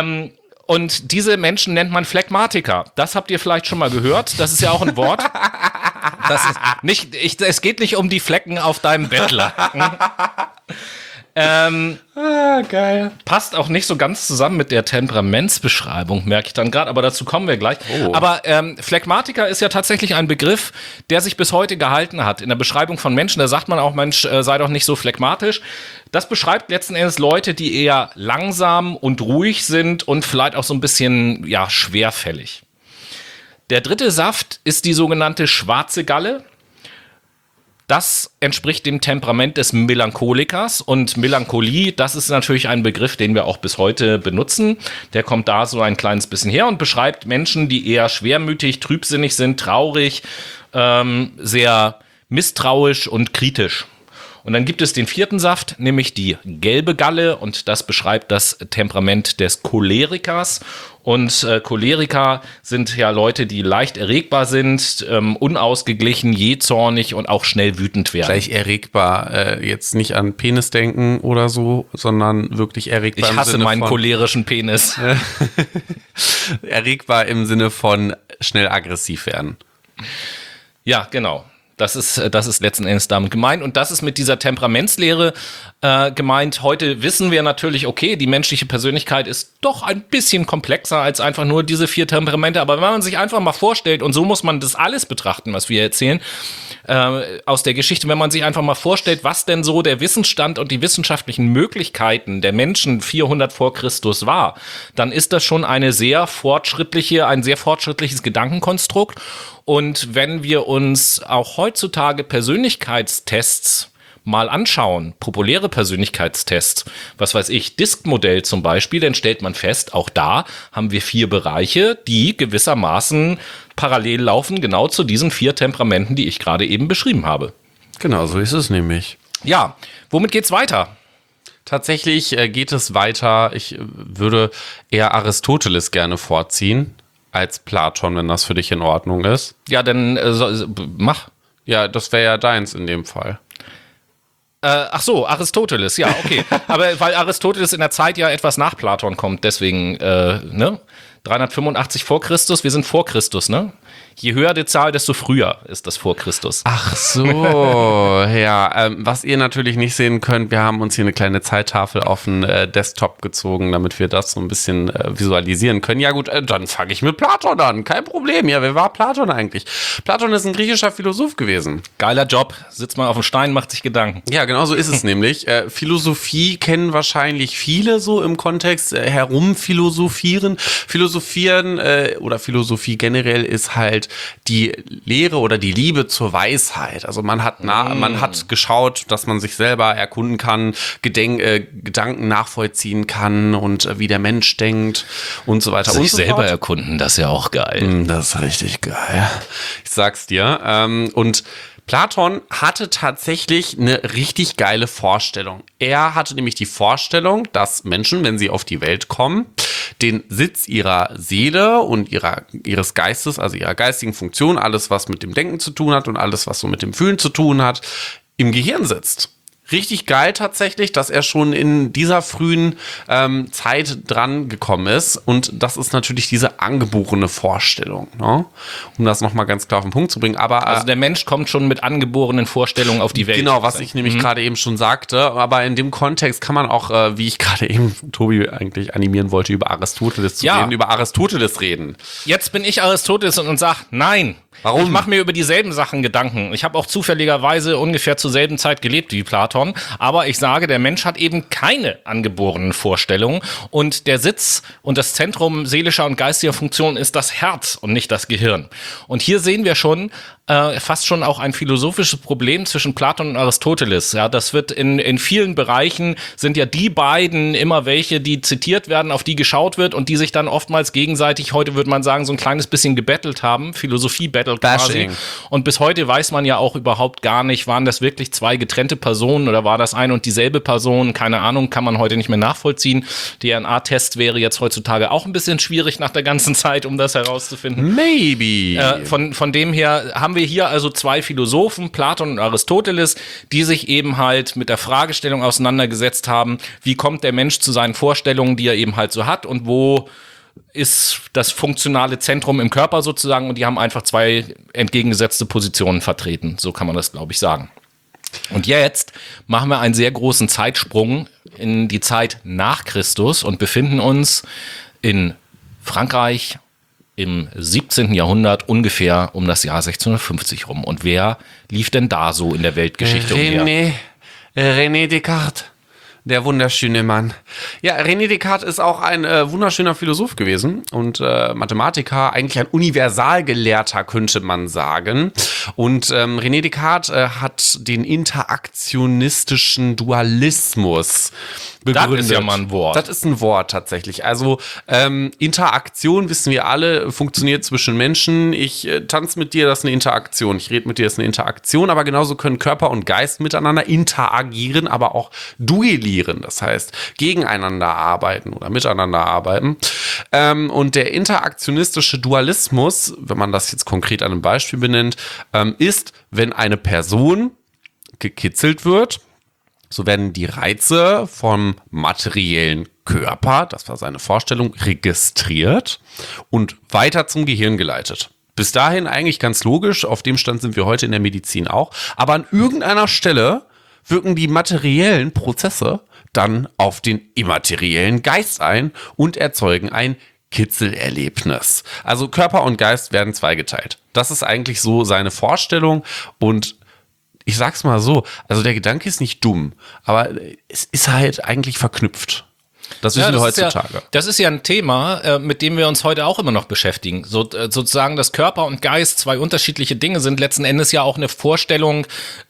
Und diese Menschen nennt man Phlegmatiker. Das habt ihr vielleicht schon mal gehört. Das ist ja auch ein Wort. Es geht nicht um die Flecken auf deinem Bettler. Geil. Passt auch nicht so ganz zusammen mit der Temperamentsbeschreibung, merke ich dann gerade, aber dazu kommen wir gleich. Oh. Aber Phlegmatiker ist ja tatsächlich ein Begriff, der sich bis heute gehalten hat. In der Beschreibung von Menschen, da sagt man auch, Mensch, sei doch nicht so phlegmatisch. Das beschreibt letzten Endes Leute, die eher langsam und ruhig sind und vielleicht auch so ein bisschen, schwerfällig. Der dritte Saft ist die sogenannte schwarze Galle. Das entspricht dem Temperament des Melancholikers und Melancholie, das ist natürlich ein Begriff, den wir auch bis heute benutzen. Der kommt da so ein kleines bisschen her und beschreibt Menschen, die eher schwermütig, trübsinnig sind, traurig, sehr misstrauisch und kritisch. Und dann gibt es den vierten Saft, nämlich die gelbe Galle und das beschreibt das Temperament des Cholerikers. Und Choleriker sind ja Leute, die leicht erregbar sind, unausgeglichen, jähzornig und auch schnell wütend werden. Gleich erregbar, jetzt nicht an Penis denken oder so, sondern wirklich erregbar. Ich hasse meinen cholerischen Penis. Erregbar im Sinne von schnell aggressiv werden. Ja, genau. Das ist letzten Endes damit gemeint. Und das ist mit dieser Temperamentslehre gemeint. Heute wissen wir natürlich, okay, die menschliche Persönlichkeit ist doch ein bisschen komplexer als einfach nur diese 4 Temperamente. Aber wenn man sich einfach mal vorstellt, und so muss man das alles betrachten, was wir erzählen, aus der Geschichte, wenn man sich einfach mal vorstellt, was denn so der Wissensstand und die wissenschaftlichen Möglichkeiten der Menschen 400 vor Christus war, dann ist das schon ein sehr fortschrittliches Gedankenkonstrukt. Und wenn wir uns auch heutzutage Persönlichkeitstests mal anschauen, populäre Persönlichkeitstests, was weiß ich, DISC-Modell zum Beispiel, dann stellt man fest, auch da haben wir 4 Bereiche, die gewissermaßen parallel laufen, genau zu diesen 4 Temperamenten, die ich gerade eben beschrieben habe. Genau, so ist es nämlich. Ja, womit geht's weiter? Tatsächlich geht es weiter, ich würde eher Aristoteles gerne vorziehen als Platon, wenn das für dich in Ordnung ist. Ja, dann mach. Ja, das wäre ja deins in dem Fall. Ach so, Aristoteles, ja, okay. Aber weil Aristoteles in der Zeit ja etwas nach Platon kommt, deswegen, ne? 385 vor Christus, wir sind vor Christus, ne? Je höher die Zahl, desto früher ist das vor Christus. Ach so, ja. Was ihr natürlich nicht sehen könnt, wir haben uns hier eine kleine Zeittafel auf den Desktop gezogen, damit wir das so ein bisschen visualisieren können. Ja gut, dann fange ich mit Platon an. Kein Problem. Ja, wer war Platon eigentlich? Platon ist ein griechischer Philosoph gewesen. Geiler Job. Sitzt mal auf dem Stein, macht sich Gedanken. Ja, genau so ist es nämlich. Philosophie kennen wahrscheinlich viele so im Kontext herumphilosophieren. Philosophieren oder Philosophie generell ist halt die Lehre oder die Liebe zur Weisheit. Also man hat geschaut, dass man sich selber erkunden kann, Gedanken nachvollziehen kann und wie der Mensch denkt und so weiter. Sich selber erkunden, das ist ja auch geil. Das ist richtig geil. Ich sag's dir. Und Platon hatte tatsächlich eine richtig geile Vorstellung. Er hatte nämlich die Vorstellung, dass Menschen, wenn sie auf die Welt kommen, den Sitz ihrer Seele und ihres Geistes, also ihrer geistigen Funktion, alles, was mit dem Denken zu tun hat und alles, was so mit dem Fühlen zu tun hat, im Gehirn sitzt. Richtig geil tatsächlich, dass er schon in dieser frühen Zeit dran gekommen ist. Und das ist natürlich diese angeborene Vorstellung, ne? Um das nochmal ganz klar auf den Punkt zu bringen. Aber also der Mensch kommt schon mit angeborenen Vorstellungen auf die Welt. Genau, was ich nämlich gerade eben schon sagte. Aber in dem Kontext kann man auch, wie ich gerade eben Tobi eigentlich animieren wollte, über Aristoteles zu reden, über Aristoteles reden. Jetzt bin ich Aristoteles und sag, nein. Warum? Ich mache mir über dieselben Sachen Gedanken. Ich habe auch zufälligerweise ungefähr zur selben Zeit gelebt wie Platon. Aber ich sage, der Mensch hat eben keine angeborenen Vorstellungen. Und der Sitz und das Zentrum seelischer und geistiger Funktionen ist das Herz und nicht das Gehirn. Und hier sehen wir schon fast schon auch ein philosophisches Problem zwischen Platon und Aristoteles. Ja, das wird in vielen Bereichen sind ja die beiden immer welche, die zitiert werden, auf die geschaut wird und die sich dann oftmals gegenseitig, heute würde man sagen, so ein kleines bisschen gebettelt haben. Philosophie-Battle quasi. Und bis heute weiß man ja auch überhaupt gar nicht, waren das wirklich zwei getrennte Personen oder war das eine und dieselbe Person? Keine Ahnung, kann man heute nicht mehr nachvollziehen. DNA-Test wäre jetzt heutzutage auch ein bisschen schwierig nach der ganzen Zeit, um das herauszufinden. Maybe. Von dem her haben wir hier also zwei Philosophen, Platon und Aristoteles, die sich eben halt mit der Fragestellung auseinandergesetzt haben, wie kommt der Mensch zu seinen Vorstellungen, die er eben halt so hat und wo ist das funktionale Zentrum im Körper sozusagen, und die haben einfach zwei entgegengesetzte Positionen vertreten. So kann man das, glaube ich, sagen. Und jetzt machen wir einen sehr großen Zeitsprung in die Zeit nach Christus und befinden uns in Frankreich im 17. Jahrhundert, ungefähr um das Jahr 1650 rum. Und wer lief denn da so in der Weltgeschichte umher? René Descartes. Der wunderschöne Mann. Ja, René Descartes ist auch ein wunderschöner Philosoph gewesen und Mathematiker, eigentlich ein Universalgelehrter, könnte man sagen. Und René Descartes hat den interaktionistischen Dualismus begründet. Das ist ja mal ein Wort. Das ist ein Wort tatsächlich. Also Interaktion, wissen wir alle, funktioniert zwischen Menschen. Ich tanze mit dir, das ist eine Interaktion. Ich rede mit dir, das ist eine Interaktion. Aber genauso können Körper und Geist miteinander interagieren, aber auch duellieren. Das heißt, gegeneinander arbeiten oder miteinander arbeiten. Und der interaktionistische Dualismus, wenn man das jetzt konkret an einem Beispiel benennt, ist, wenn eine Person gekitzelt wird, so werden die Reize vom materiellen Körper, das war seine Vorstellung, registriert und weiter zum Gehirn geleitet. Bis dahin eigentlich ganz logisch, auf dem Stand sind wir heute in der Medizin auch. Aber an irgendeiner Stelle wirken die materiellen Prozesse dann auf den immateriellen Geist ein und erzeugen ein Kitzelerlebnis. Also Körper und Geist werden zweigeteilt. Das ist eigentlich so seine Vorstellung und ich sag's mal so, also der Gedanke ist nicht dumm, aber es ist halt eigentlich verknüpft. Das wissen wir heutzutage. Das ist ja ein Thema, mit dem wir uns heute auch immer noch beschäftigen. Sozusagen, dass Körper und Geist zwei unterschiedliche Dinge sind, letzten Endes ja auch eine Vorstellung,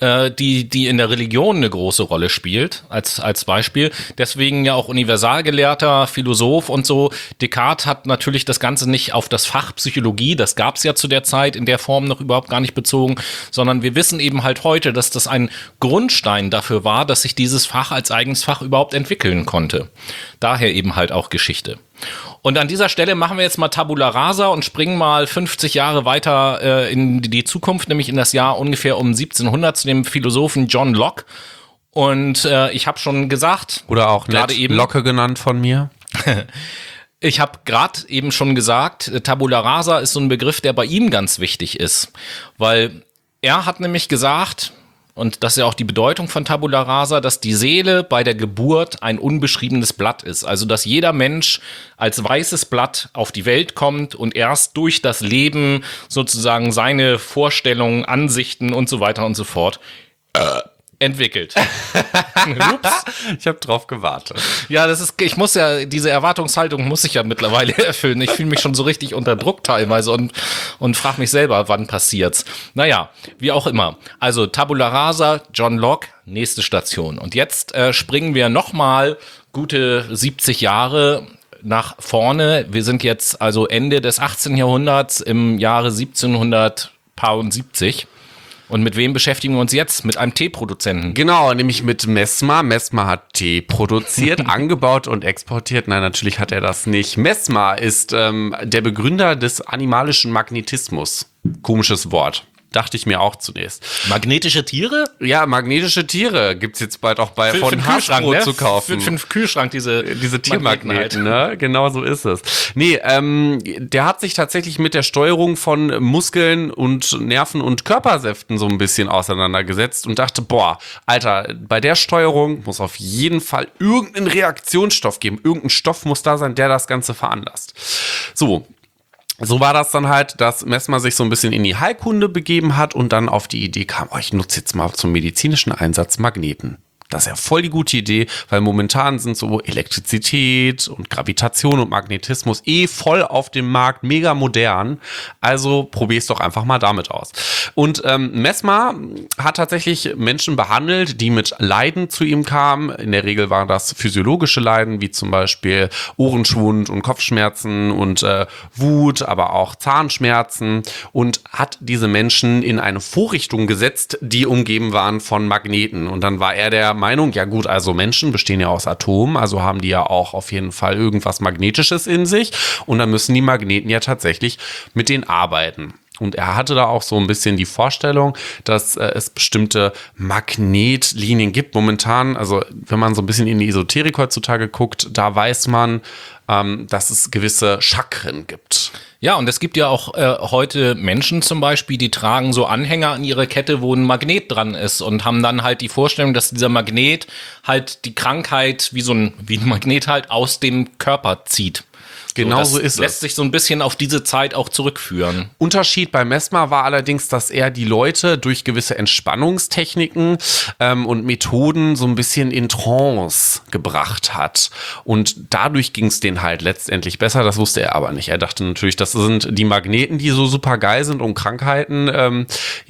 die in der Religion eine große Rolle spielt, als Beispiel. Deswegen ja auch Universalgelehrter, Philosoph und so. Descartes hat natürlich das Ganze nicht auf das Fach Psychologie, das gab es ja zu der Zeit in der Form noch überhaupt gar nicht bezogen, sondern wir wissen eben halt heute, dass das ein Grundstein dafür war, dass sich dieses Fach als eigenes Fach überhaupt entwickeln konnte. Daher eben halt auch Geschichte. Und an dieser Stelle machen wir jetzt mal Tabula Rasa und springen mal 50 Jahre weiter in die Zukunft, nämlich in das Jahr ungefähr um 1700 zu dem Philosophen John Locke. Und ich habe schon gesagt, oder auch gerade eben Locke genannt von mir. Ich habe gerade eben schon gesagt, Tabula rasa ist so ein Begriff, der bei ihm ganz wichtig ist, weil er hat nämlich gesagt, und das ist ja auch die Bedeutung von Tabula rasa, dass die Seele bei der Geburt ein unbeschriebenes Blatt ist. Also dass jeder Mensch als weißes Blatt auf die Welt kommt und erst durch das Leben sozusagen seine Vorstellungen, Ansichten und so weiter und so fort entwickelt. Ups. Ich habe drauf gewartet. Ja, diese Erwartungshaltung muss ich ja mittlerweile erfüllen. Ich fühle mich schon so richtig unter Druck teilweise und frage mich selber, wann passiert's. Naja, wie auch immer. Also Tabula rasa, John Locke, nächste Station. Und jetzt springen wir nochmal gute 70 Jahre nach vorne. Wir sind jetzt also Ende des 18. Jahrhunderts im Jahre 1770. Und mit wem beschäftigen wir uns jetzt? Mit einem Teeproduzenten. Genau, nämlich mit Mesmer. Mesmer hat Tee produziert, angebaut und exportiert. Nein, natürlich hat er das nicht. Mesmer ist der Begründer des animalischen Magnetismus. Komisches Wort. Dachte ich mir auch zunächst. Magnetische Tiere? Ja, magnetische Tiere gibt's jetzt bald auch von Hasbro zu kaufen. Für den Kühlschrank diese Tiermagneten, ne? Genau so ist es. Nee, der hat sich tatsächlich mit der Steuerung von Muskeln und Nerven und Körpersäften so ein bisschen auseinandergesetzt und dachte, boah, Alter, bei der Steuerung muss auf jeden Fall irgendeinen Reaktionsstoff geben. Irgendein Stoff muss da sein, der das Ganze veranlasst. So war das dann halt, dass Mesmer sich so ein bisschen in die Heilkunde begeben hat und dann auf die Idee kam, ich nutze jetzt mal zum medizinischen Einsatz Magneten. Das ist ja voll die gute Idee, weil momentan sind so Elektrizität und Gravitation und Magnetismus voll auf dem Markt, mega modern. Also probier's doch einfach mal damit aus. Und Mesmer hat tatsächlich Menschen behandelt, die mit Leiden zu ihm kamen. In der Regel waren das physiologische Leiden, wie zum Beispiel Ohrenschwund und Kopfschmerzen und Wut, aber auch Zahnschmerzen, und hat diese Menschen in eine Vorrichtung gesetzt, die umgeben waren von Magneten. Und dann war er der Meinung, ja gut, also Menschen bestehen ja aus Atomen, also haben die ja auch auf jeden Fall irgendwas Magnetisches in sich, und dann müssen die Magneten ja tatsächlich mit denen arbeiten. Und er hatte da auch so ein bisschen die Vorstellung, dass es bestimmte Magnetlinien gibt. Momentan, also wenn man so ein bisschen in die Esoterik heutzutage guckt, da weiß man, dass es gewisse Chakren gibt. Ja, und es gibt ja auch heute Menschen zum Beispiel, die tragen so Anhänger an ihre Kette, wo ein Magnet dran ist, und haben dann halt die Vorstellung, dass dieser Magnet halt die Krankheit wie ein Magnet halt aus dem Körper zieht. Genau so ist es. Lässt sich so ein bisschen auf diese Zeit auch zurückführen. Unterschied bei Mesmer war allerdings, dass er die Leute durch gewisse Entspannungstechniken und Methoden so ein bisschen in Trance gebracht hat. Und dadurch ging es denen halt letztendlich besser. Das wusste er aber nicht. Er dachte natürlich, das sind die Magneten, die so super geil sind, um Krankheiten,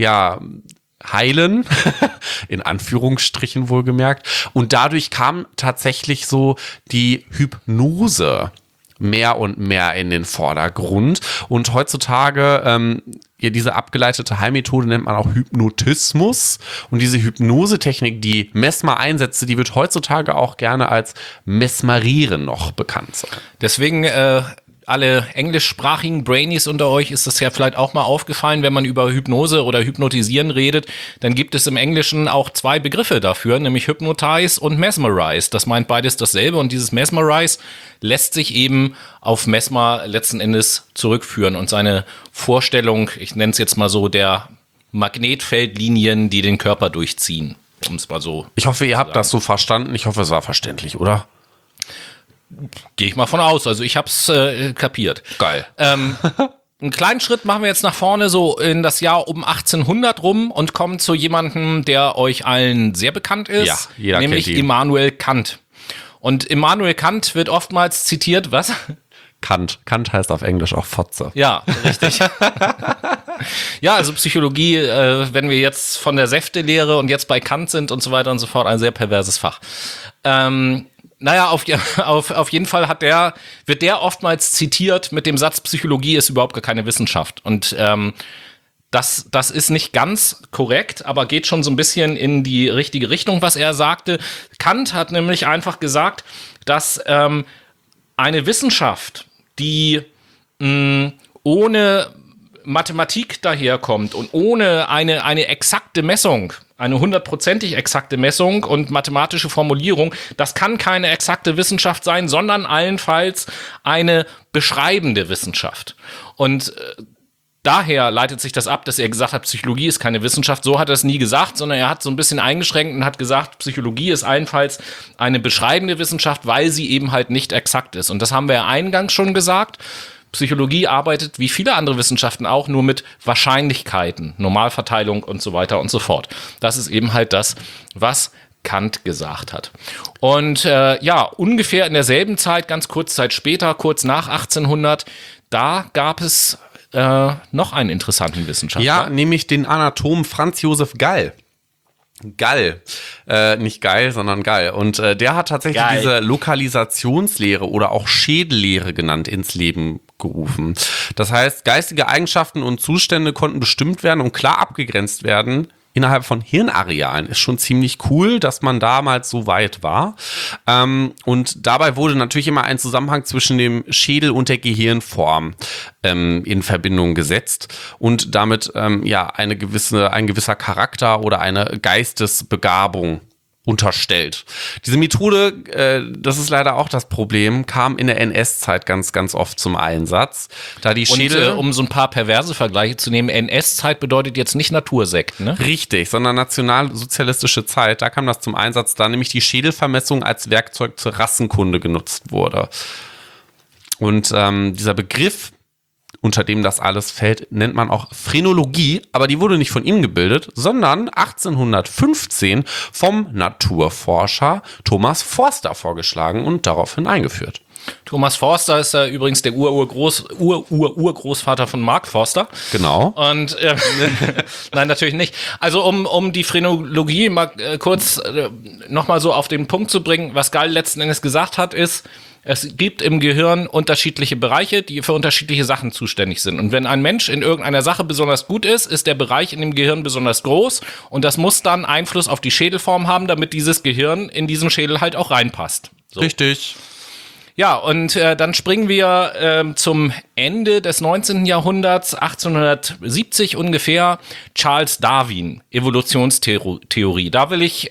heilen, in Anführungsstrichen wohlgemerkt. Und dadurch kam tatsächlich so die Hypnose mehr und mehr in den Vordergrund. Und heutzutage, diese abgeleitete Heilmethode nennt man auch Hypnotismus. Und diese Hypnosetechnik, die Mesmer einsetzte, die wird heutzutage auch gerne als Mesmerieren noch bekannt sein. Deswegen alle englischsprachigen Brainies unter euch ist das ja vielleicht auch mal aufgefallen, wenn man über Hypnose oder Hypnotisieren redet, dann gibt es im Englischen auch zwei Begriffe dafür, nämlich Hypnotize und Mesmerize. Das meint beides dasselbe, und dieses Mesmerize lässt sich eben auf Mesmer letzten Endes zurückführen und seine Vorstellung, ich nenne es jetzt mal so, der Magnetfeldlinien, die den Körper durchziehen, um es mal so. Ich hoffe, ihr habt das so verstanden. Ich hoffe, es war verständlich, oder? Gehe ich mal von aus. Also ich hab's kapiert. Geil. Einen kleinen Schritt machen wir jetzt nach vorne, so in das Jahr um 1800 rum, und kommen zu jemandem, der euch allen sehr bekannt ist. Ja, jeder nämlich kennt ihn. Immanuel Kant. Und Immanuel Kant wird oftmals zitiert, was? Kant. Kant heißt auf Englisch auch Fotze. Ja, richtig. Ja, also Psychologie, wenn wir jetzt von der Säftelehre und jetzt bei Kant sind und so weiter und so fort, ein sehr perverses Fach. Naja, auf jeden Fall wird der oftmals zitiert mit dem Satz, Psychologie ist überhaupt gar keine Wissenschaft. Und das ist nicht ganz korrekt, aber geht schon so ein bisschen in die richtige Richtung, was er sagte. Kant hat nämlich einfach gesagt, dass eine Wissenschaft, die ohne Mathematik daherkommt und ohne eine exakte Messung, eine 100%ig exakte Messung und mathematische Formulierung, das kann keine exakte Wissenschaft sein, sondern allenfalls eine beschreibende Wissenschaft. Und daher leitet sich das ab, dass er gesagt hat, Psychologie ist keine Wissenschaft. So hat er es nie gesagt, sondern er hat so ein bisschen eingeschränkt und hat gesagt, Psychologie ist allenfalls eine beschreibende Wissenschaft, weil sie eben halt nicht exakt ist. Und das haben wir ja eingangs schon gesagt. Psychologie arbeitet, wie viele andere Wissenschaften auch, nur mit Wahrscheinlichkeiten, Normalverteilung und so weiter und so fort. Das ist eben halt das, was Kant gesagt hat. Und ungefähr in derselben Zeit, ganz kurz Zeit später, kurz nach 1800, da gab es noch einen interessanten Wissenschaftler. Ja, nämlich den Anatom Franz Josef Gall. Gall. Nicht geil, sondern Gall. Und der hat tatsächlich diese Lokalisationslehre oder auch Schädellehre genannt ins Leben gerufen. Das heißt, geistige Eigenschaften und Zustände konnten bestimmt werden und klar abgegrenzt werden innerhalb von Hirnarealen. Ist schon ziemlich cool, dass man damals so weit war. Und dabei wurde natürlich immer ein Zusammenhang zwischen dem Schädel und der Gehirnform in Verbindung gesetzt und damit ein gewisser Charakter oder eine Geistesbegabung unterstellt. Diese Methode, das ist leider auch das Problem, kam in der NS-Zeit ganz, ganz oft zum Einsatz. Da die Schädel, um so ein paar perverse Vergleiche zu nehmen, NS-Zeit bedeutet jetzt nicht Natursekt, ne? Richtig, sondern nationalsozialistische Zeit, da kam das zum Einsatz, da nämlich die Schädelvermessung als Werkzeug zur Rassenkunde genutzt wurde. Und dieser Begriff, unter dem das alles fällt, nennt man auch Phrenologie, aber die wurde nicht von ihm gebildet, sondern 1815 vom Naturforscher Thomas Forster vorgeschlagen und daraufhin eingeführt. Thomas Forster ist ja übrigens der Urgroßvater von Mark Forster. Genau. Und nein, natürlich nicht. Also um die Phrenologie mal kurz nochmal so auf den Punkt zu bringen, was Gall letzten Endes gesagt hat, ist, es gibt im Gehirn unterschiedliche Bereiche, die für unterschiedliche Sachen zuständig sind. Und wenn ein Mensch in irgendeiner Sache besonders gut ist, ist der Bereich in dem Gehirn besonders groß. Und das muss dann Einfluss auf die Schädelform haben, damit dieses Gehirn in diesem Schädel halt auch reinpasst. So. Richtig. Ja, und dann springen wir zum Ende des 19. Jahrhunderts, 1870 ungefähr, Charles Darwin, Evolutionstheorie. Da will ich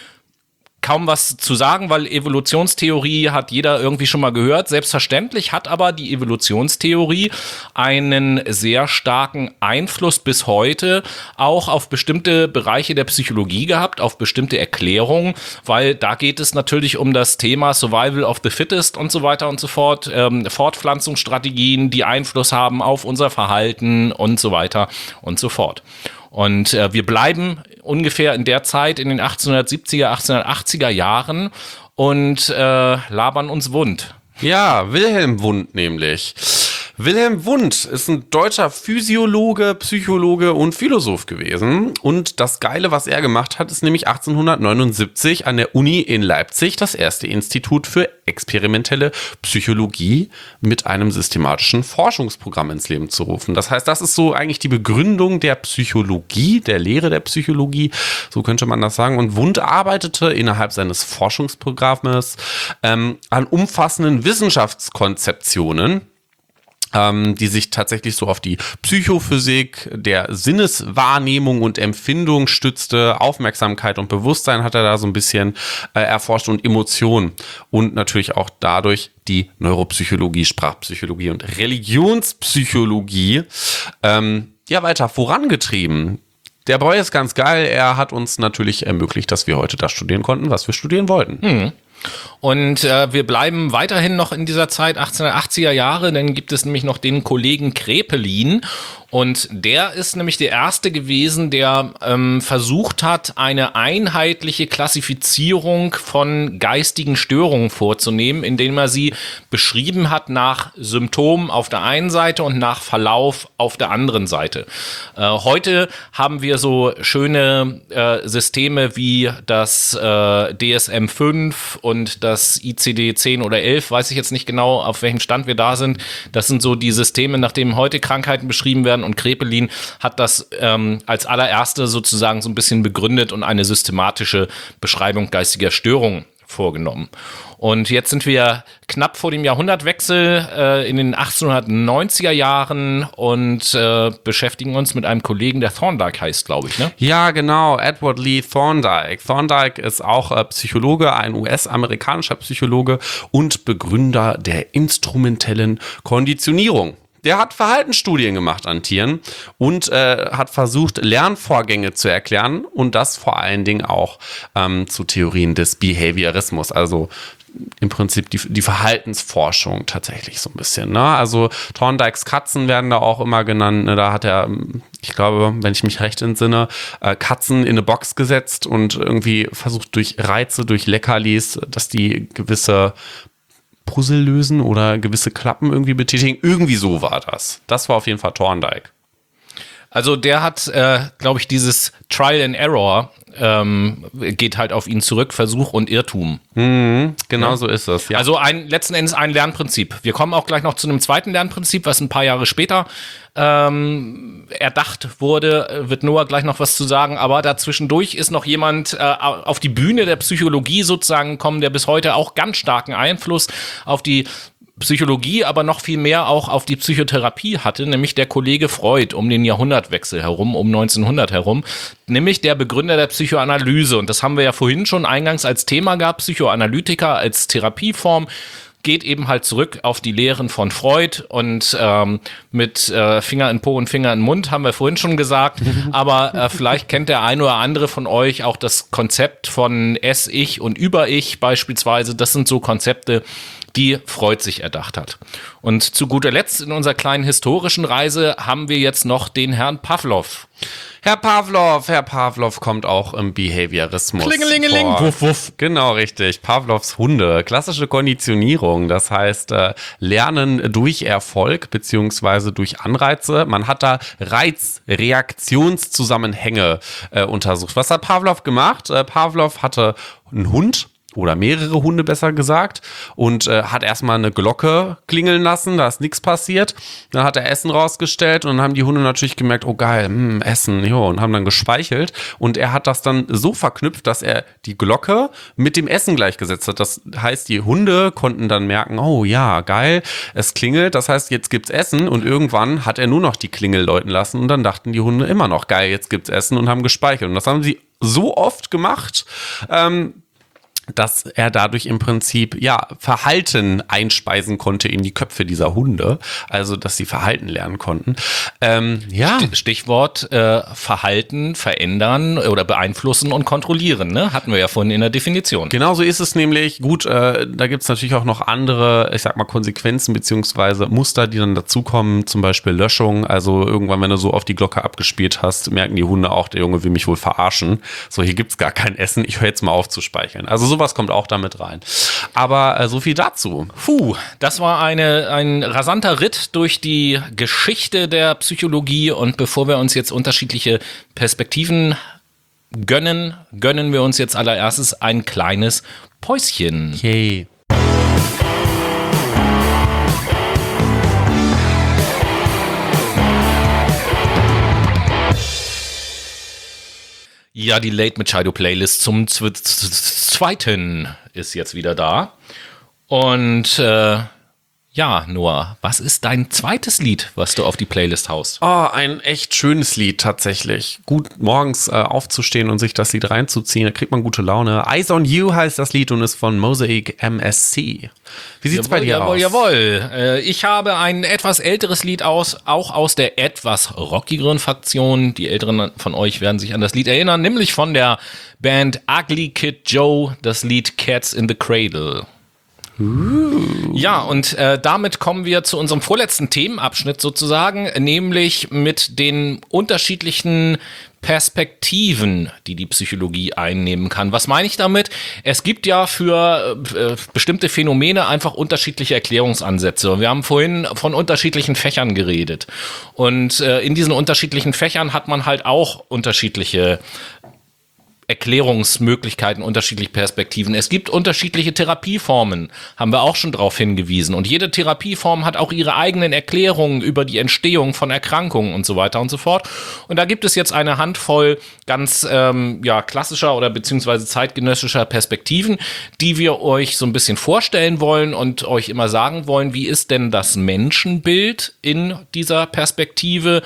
kaum was zu sagen, weil Evolutionstheorie hat jeder irgendwie schon mal gehört. Selbstverständlich hat aber die Evolutionstheorie einen sehr starken Einfluss bis heute auch auf bestimmte Bereiche der Psychologie gehabt, auf bestimmte Erklärungen, weil da geht es natürlich um das Thema Survival of the Fittest und so weiter und so fort, Fortpflanzungsstrategien, die Einfluss haben auf unser Verhalten und so weiter und so fort. Und wir bleiben ungefähr in der Zeit, in den 1870er, 1880er Jahren und labern uns wund. Ja, Wilhelm Wundt nämlich. Wilhelm Wundt ist ein deutscher Physiologe, Psychologe und Philosoph gewesen. Und das Geile, was er gemacht hat, ist nämlich 1879 an der Uni in Leipzig das erste Institut für experimentelle Psychologie mit einem systematischen Forschungsprogramm ins Leben zu rufen. Das heißt, das ist so eigentlich die Begründung der Psychologie, der Lehre der Psychologie, so könnte man das sagen. Und Wundt arbeitete innerhalb seines Forschungsprogrammes an umfassenden Wissenschaftskonzeptionen, die sich tatsächlich so auf die Psychophysik der Sinneswahrnehmung und Empfindung stützte. Aufmerksamkeit und Bewusstsein hat er da so ein bisschen erforscht und Emotionen und natürlich auch dadurch die Neuropsychologie, Sprachpsychologie und Religionspsychologie weiter vorangetrieben. Der Boy ist ganz geil. Er hat uns natürlich ermöglicht, dass wir heute das studieren konnten, was wir studieren wollten. Und wir bleiben weiterhin noch in dieser Zeit 1880er Jahre, dann gibt es nämlich noch den Kollegen Kraepelin und der ist nämlich der Erste gewesen, der versucht hat, eine einheitliche Klassifizierung von geistigen Störungen vorzunehmen, indem er sie beschrieben hat nach Symptomen auf der einen Seite und nach Verlauf auf der anderen Seite. Heute haben wir so schöne Systeme wie das DSM-5 und das ICD-10 oder 11, weiß ich jetzt nicht genau, auf welchem Stand wir da sind. Das sind so die Systeme, nach denen heute Krankheiten beschrieben werden und Kraepelin hat das als allererste sozusagen so ein bisschen begründet und eine systematische Beschreibung geistiger Störungen vorgenommen. Und jetzt sind wir knapp vor dem Jahrhundertwechsel in den 1890er Jahren und beschäftigen uns mit einem Kollegen, der Thorndike heißt, glaube ich, ne? Ja, genau, Edward Lee Thorndike. Thorndike ist auch Psychologe, ein US-amerikanischer Psychologe und Begründer der instrumentellen Konditionierung. Der hat Verhaltensstudien gemacht an Tieren und hat versucht, Lernvorgänge zu erklären und das vor allen Dingen auch zu Theorien des Behaviorismus, also im Prinzip die Verhaltensforschung tatsächlich so ein bisschen. Ne? Also Thorndikes Katzen werden da auch immer genannt. Ne? Da hat er, ich glaube, wenn ich mich recht entsinne, Katzen in eine Box gesetzt und irgendwie versucht durch Reize, durch Leckerlis, dass die gewisse Puzzle lösen oder gewisse Klappen irgendwie betätigen. Irgendwie so war das. Das war auf jeden Fall Thorndike. Also der hat, glaube ich, dieses Trial and Error geht halt auf ihn zurück, Versuch und Irrtum. Genau so ist es. Ja. Also letzten Endes ein Lernprinzip. Wir kommen auch gleich noch zu einem zweiten Lernprinzip, was ein paar Jahre später erdacht wurde, wird Noah gleich noch was zu sagen, aber dazwischendurch ist noch jemand auf die Bühne der Psychologie sozusagen gekommen, der bis heute auch ganz starken Einfluss auf die Psychologie, aber noch viel mehr auch auf die Psychotherapie hatte, nämlich der Kollege Freud um den Jahrhundertwechsel herum, um 1900 herum, nämlich der Begründer der Psychoanalyse. Und das haben wir ja vorhin schon eingangs als Thema gehabt, Psychoanalytiker als Therapieform, geht eben halt zurück auf die Lehren von Freud und mit Finger in Po und Finger in Mund, haben wir vorhin schon gesagt, aber vielleicht kennt der eine oder andere von euch auch das Konzept von Es-Ich und Über-Ich beispielsweise. Das sind so Konzepte, die Freud sich erdacht hat. Und zu guter Letzt in unserer kleinen historischen Reise haben wir jetzt noch den Herrn Pavlov. Herr Pavlov kommt auch im Behaviorismus Klingelingeling, vor. wuff, wuff. Genau, richtig. Pavlovs Hunde. Klassische Konditionierung. Das heißt, Lernen durch Erfolg beziehungsweise durch Anreize. Man hat da Reiz-Reaktionszusammenhänge untersucht. Was hat Pavlov gemacht? Pavlov hatte einen Hund. Oder mehrere Hunde, besser gesagt, und hat erstmal eine Glocke klingeln lassen, da ist nichts passiert. Dann hat er Essen rausgestellt und dann haben die Hunde natürlich gemerkt, oh geil, Essen, jo, und haben dann gespeichelt. Und er hat das dann so verknüpft, dass er die Glocke mit dem Essen gleichgesetzt hat. Das heißt, die Hunde konnten dann merken, oh ja, geil, es klingelt, das heißt, jetzt gibt's Essen. Und irgendwann hat er nur noch die Klingel läuten lassen und dann dachten die Hunde immer noch, geil, jetzt gibt's Essen und haben gespeichert. Und das haben sie so oft gemacht, dass er dadurch im Prinzip, Verhalten einspeisen konnte in die Köpfe dieser Hunde. Also, dass sie Verhalten lernen konnten. Stichwort Verhalten verändern oder beeinflussen und kontrollieren, ne? Hatten wir ja vorhin in der Definition. Genau so ist es nämlich. Gut, da gibt es natürlich auch noch andere, ich sag mal, Konsequenzen beziehungsweise Muster, die dann dazukommen. Zum Beispiel Löschung. Also irgendwann, wenn du so auf die Glocke abgespielt hast, merken die Hunde auch, der Junge will mich wohl verarschen. So, hier gibt's gar kein Essen. Ich höre jetzt mal auf zu speicheln. Also sowas kommt auch damit rein. Aber so viel dazu. Das war ein rasanter Ritt durch die Geschichte der Psychologie und bevor wir uns jetzt unterschiedliche Perspektiven gönnen wir uns jetzt allererstes ein kleines Päuschen. Yay. Ja, die Late Machado Playlist zum zweiten ist jetzt wieder da. Und Noah, was ist dein zweites Lied, was du auf die Playlist haust? Oh, ein echt schönes Lied tatsächlich. Gut, morgens aufzustehen und sich das Lied reinzuziehen, da kriegt man gute Laune. Eyes on You heißt das Lied und ist von Mosaic MSC. Wie sieht's bei dir aus? Jawohl. Ich habe ein etwas älteres Lied auch aus der etwas rockigeren Fraktion. Die Älteren von euch werden sich an das Lied erinnern, nämlich von der Band Ugly Kid Joe, das Lied Cats in the Cradle. Ja, und damit kommen wir zu unserem vorletzten Themenabschnitt sozusagen, nämlich mit den unterschiedlichen Perspektiven, die die Psychologie einnehmen kann. Was meine ich damit? Es gibt ja für bestimmte Phänomene einfach unterschiedliche Erklärungsansätze. Wir haben vorhin von unterschiedlichen Fächern geredet. Und in diesen unterschiedlichen Fächern hat man halt auch unterschiedliche Erklärungsmöglichkeiten, unterschiedliche Perspektiven. Es gibt unterschiedliche Therapieformen, haben wir auch schon darauf hingewiesen. Und jede Therapieform hat auch ihre eigenen Erklärungen über die Entstehung von Erkrankungen und so weiter und so fort. Und da gibt es jetzt eine Handvoll ganz klassischer oder beziehungsweise zeitgenössischer Perspektiven, die wir euch so ein bisschen vorstellen wollen und euch immer sagen wollen, wie ist denn das Menschenbild in dieser Perspektive?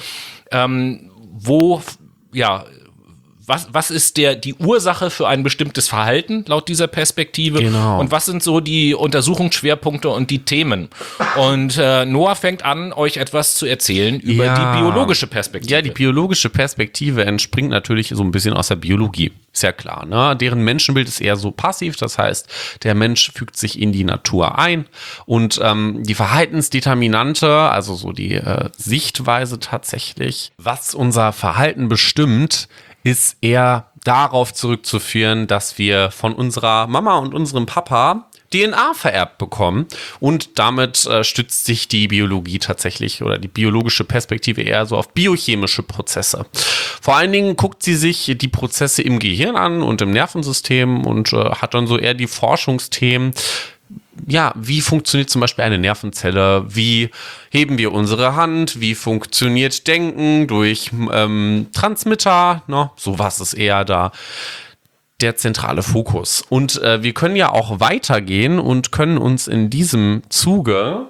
Was ist die Ursache für ein bestimmtes Verhalten laut dieser Perspektive? Genau. Und was sind so die Untersuchungsschwerpunkte und die Themen? Und Noah fängt an, euch etwas zu erzählen über die biologische Perspektive. Ja, die biologische Perspektive entspringt natürlich so ein bisschen aus der Biologie. Ist ja klar, ne? Deren Menschenbild ist eher so passiv, das heißt, der Mensch fügt sich in die Natur ein und die Verhaltensdeterminante, also so die Sichtweise tatsächlich, was unser Verhalten bestimmt, ist eher darauf zurückzuführen, dass wir von unserer Mama und unserem Papa DNA vererbt bekommen und damit stützt sich die Biologie tatsächlich oder die biologische Perspektive eher so auf biochemische Prozesse. Vor allen Dingen guckt sie sich die Prozesse im Gehirn an und im Nervensystem und hat dann so eher die Forschungsthemen. Ja, wie funktioniert zum Beispiel eine Nervenzelle? Wie heben wir unsere Hand? Wie funktioniert Denken durch Transmitter? Ne? Sowas ist eher da der zentrale Fokus. Und wir können ja auch weitergehen und können uns in diesem Zuge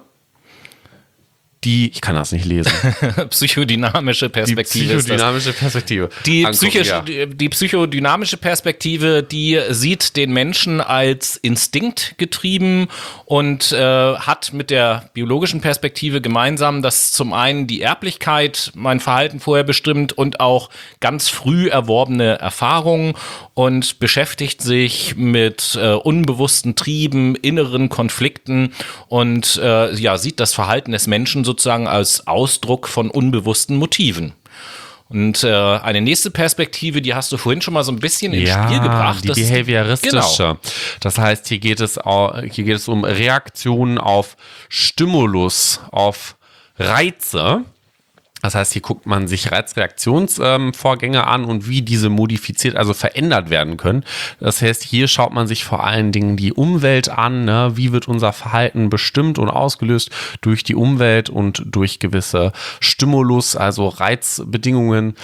ich kann das nicht lesen. Psychodynamische Perspektive. Die psychodynamische Perspektive, die sieht den Menschen als instinktgetrieben und hat mit der biologischen Perspektive gemeinsam, dass zum einen die Erblichkeit mein Verhalten vorher bestimmt und auch ganz früh erworbene Erfahrungen und beschäftigt sich mit unbewussten Trieben, inneren Konflikten und sieht das Verhalten des Menschen sozusagen als Ausdruck von unbewussten Motiven. Und eine nächste Perspektive, die hast du vorhin schon mal so ein bisschen ins Spiel gebracht. Die behavioristische. Genau. Das heißt, hier geht es um Reaktionen auf Stimulus, auf Reize. Das heißt, hier guckt man sich Reizreaktionsvorgänge an und wie diese modifiziert, also verändert werden können. Das heißt, hier schaut man sich vor allen Dingen die Umwelt an. Ne? Wie wird unser Verhalten bestimmt und ausgelöst durch die Umwelt und durch gewisse Stimulus, also Reizbedingungen.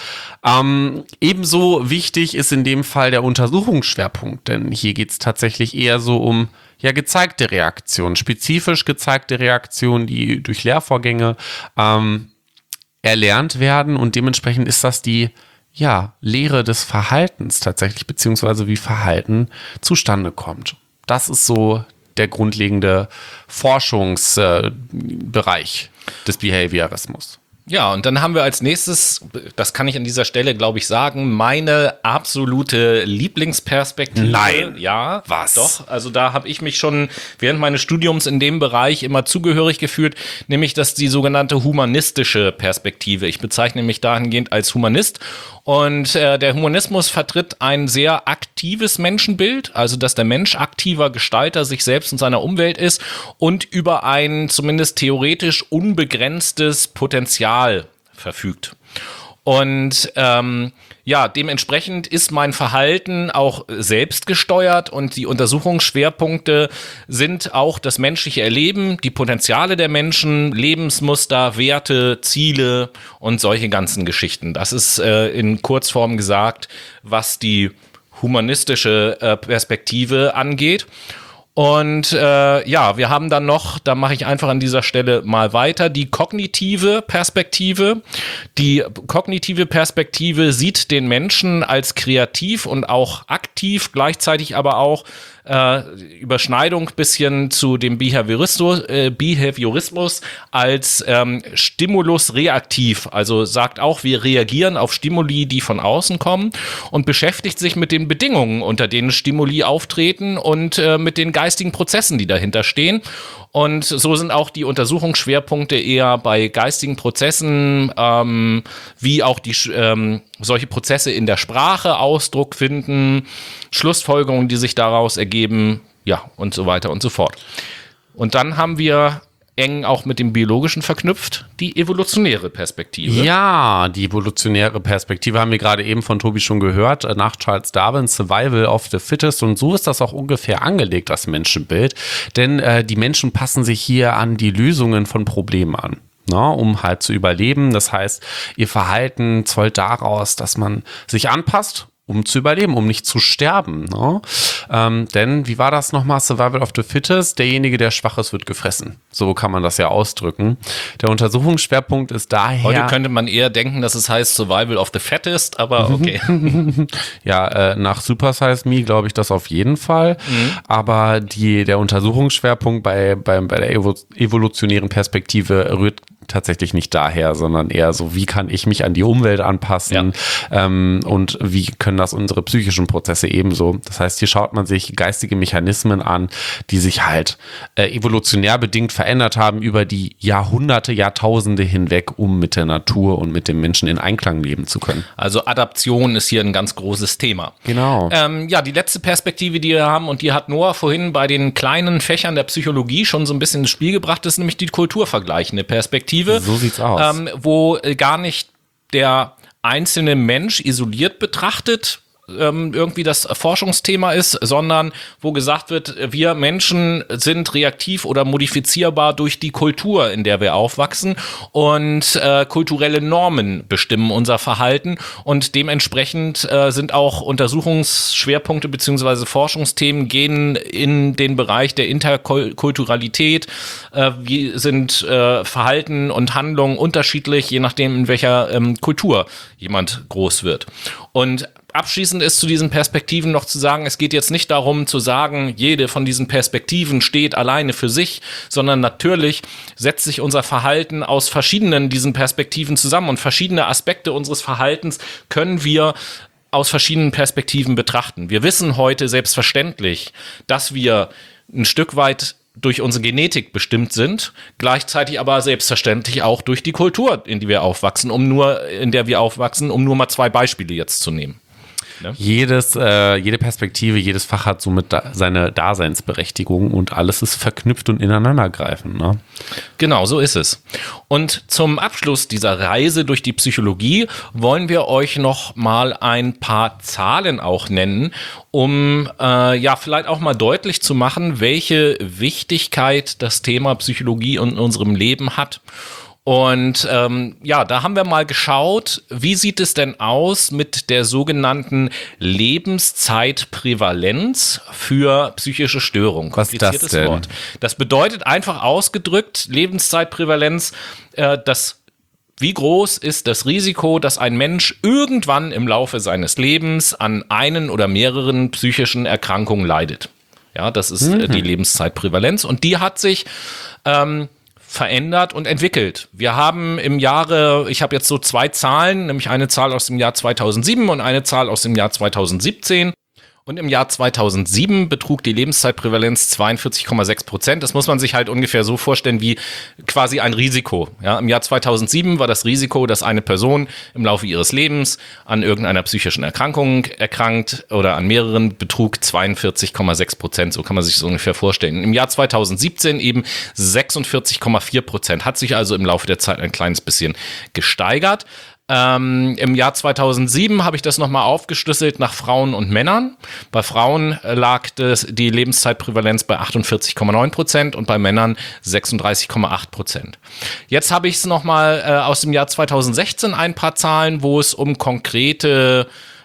Ebenso wichtig ist in dem Fall der Untersuchungsschwerpunkt, denn hier geht es tatsächlich eher so um gezeigte Reaktionen, spezifisch gezeigte Reaktionen, die durch Lehrvorgänge erlernt werden und dementsprechend ist das die Lehre des Verhaltens tatsächlich, beziehungsweise wie Verhalten zustande kommt. Das ist so der grundlegende Forschungsbereich des Behaviorismus. Ja, und dann haben wir als nächstes, das kann ich an dieser Stelle, glaube ich, sagen, meine absolute Lieblingsperspektive. Nein. Ja, was? Doch, also da habe ich mich schon während meines Studiums in dem Bereich immer zugehörig gefühlt, nämlich das die sogenannte humanistische Perspektive. Ich bezeichne mich dahingehend als Humanist. Und der Humanismus vertritt ein sehr aktives Menschenbild, also dass der Mensch aktiver Gestalter sich selbst und seiner Umwelt ist und über ein zumindest theoretisch unbegrenztes Potenzial verfügt. Und dementsprechend ist mein Verhalten auch selbstgesteuert und die Untersuchungsschwerpunkte sind auch das menschliche Erleben, die Potenziale der Menschen, Lebensmuster, Werte, Ziele und solche ganzen Geschichten. Das ist in Kurzform gesagt, was die humanistische Perspektive angeht. Und wir haben dann noch, da mache ich einfach an dieser Stelle mal weiter, die kognitive Perspektive. Die kognitive Perspektive sieht den Menschen als kreativ und auch aktiv, gleichzeitig aber auch Überschneidung bisschen zu dem Behaviorismus als Stimulus reaktiv. Also sagt auch, wir reagieren auf Stimuli, die von außen kommen und beschäftigt sich mit den Bedingungen, unter denen Stimuli auftreten und mit den geistigen Prozessen, die dahinter stehen. Und so sind auch die Untersuchungsschwerpunkte eher bei geistigen Prozessen, wie auch die solche Prozesse in der Sprache Ausdruck finden, Schlussfolgerungen, die sich daraus ergeben, ja, und so weiter und so fort. Und dann haben wir eng auch mit dem Biologischen verknüpft, die evolutionäre Perspektive. Ja, die evolutionäre Perspektive haben wir gerade eben von Tobi schon gehört, nach Charles Darwin, Survival of the Fittest, und so ist das auch ungefähr angelegt, das Menschenbild, denn die Menschen passen sich hier an die Lösungen von Problemen an. Um halt zu überleben. Das heißt, ihr Verhalten zollt daraus, dass man sich anpasst, um zu überleben, um nicht zu sterben. Denn, wie war das nochmal? Survival of the Fittest, derjenige, der schwach ist, wird gefressen. So kann man das ja ausdrücken. Der Untersuchungsschwerpunkt ist daher... Heute könnte man eher denken, dass es heißt Survival of the Fattest, aber okay. Ja, nach Super Size Me glaube ich das auf jeden Fall. Aber der Untersuchungsschwerpunkt bei der evolutionären Perspektive rührt tatsächlich nicht daher, sondern eher so, wie kann ich mich an die Umwelt anpassen, und wie können das unsere psychischen Prozesse ebenso. Das heißt, hier schaut man sich geistige Mechanismen an, die sich halt evolutionär bedingt verändert haben über die Jahrhunderte, Jahrtausende hinweg, um mit der Natur und mit dem Menschen in Einklang leben zu können. Also Adaption ist hier ein ganz großes Thema. Genau. Die letzte Perspektive, die wir haben, und die hat Noah vorhin bei den kleinen Fächern der Psychologie schon so ein bisschen ins Spiel gebracht, ist nämlich die kulturvergleichende Perspektive. So sieht's aus. Wo gar nicht der einzelne Mensch isoliert betrachtet irgendwie das Forschungsthema ist, sondern wo gesagt wird, wir Menschen sind reaktiv oder modifizierbar durch die Kultur, in der wir aufwachsen, und kulturelle Normen bestimmen unser Verhalten, und dementsprechend sind auch Untersuchungsschwerpunkte bzw. Forschungsthemen gehen in den Bereich der Interkulturalität. Wie sind Verhalten und Handlungen unterschiedlich, je nachdem, in welcher Kultur jemand groß wird. Und abschließend ist zu diesen Perspektiven noch zu sagen, es geht jetzt nicht darum zu sagen, jede von diesen Perspektiven steht alleine für sich, sondern natürlich setzt sich unser Verhalten aus verschiedenen diesen Perspektiven zusammen, und verschiedene Aspekte unseres Verhaltens können wir aus verschiedenen Perspektiven betrachten. Wir wissen heute selbstverständlich, dass wir ein Stück weit durch unsere Genetik bestimmt sind, gleichzeitig aber selbstverständlich auch durch die Kultur, in der wir aufwachsen, um nur mal 2 Beispiele jetzt zu nehmen. Ne? Jede Perspektive, jedes Fach hat somit seine Daseinsberechtigung, und alles ist verknüpft und ineinandergreifend. Ne? Genau, so ist es. Und zum Abschluss dieser Reise durch die Psychologie wollen wir euch noch mal ein paar Zahlen auch nennen, um vielleicht auch mal deutlich zu machen, welche Wichtigkeit das Thema Psychologie in unserem Leben hat. Und da haben wir mal geschaut, wie sieht es denn aus mit der sogenannten Lebenszeitprävalenz für psychische Störungen. Kompliziertes Was ist das denn? Wort. Das bedeutet einfach ausgedrückt, Lebenszeitprävalenz, wie groß ist das Risiko, dass ein Mensch irgendwann im Laufe seines Lebens an einen oder mehreren psychischen Erkrankungen leidet. Ja, das ist die Lebenszeitprävalenz, und die hat sich verändert und entwickelt. Wir haben ich habe jetzt so 2 Zahlen, nämlich eine Zahl aus dem Jahr 2007 und eine Zahl aus dem Jahr 2017. Und im Jahr 2007 betrug die Lebenszeitprävalenz 42,6%. Das muss man sich halt ungefähr so vorstellen wie quasi ein Risiko. Ja, im Jahr 2007 war das Risiko, dass eine Person im Laufe ihres Lebens an irgendeiner psychischen Erkrankung erkrankt oder an mehreren, betrug 42,6%. So kann man sich das ungefähr vorstellen. Im Jahr 2017 eben 46,4%. Hat sich also im Laufe der Zeit ein kleines bisschen gesteigert. Im Jahr 2007 habe ich das nochmal aufgeschlüsselt nach Frauen und Männern. Bei Frauen lag die Lebenszeitprävalenz bei 48,9% und bei Männern 36,8%. Jetzt habe ich es nochmal aus dem Jahr 2016 ein paar Zahlen, wo es um konkrete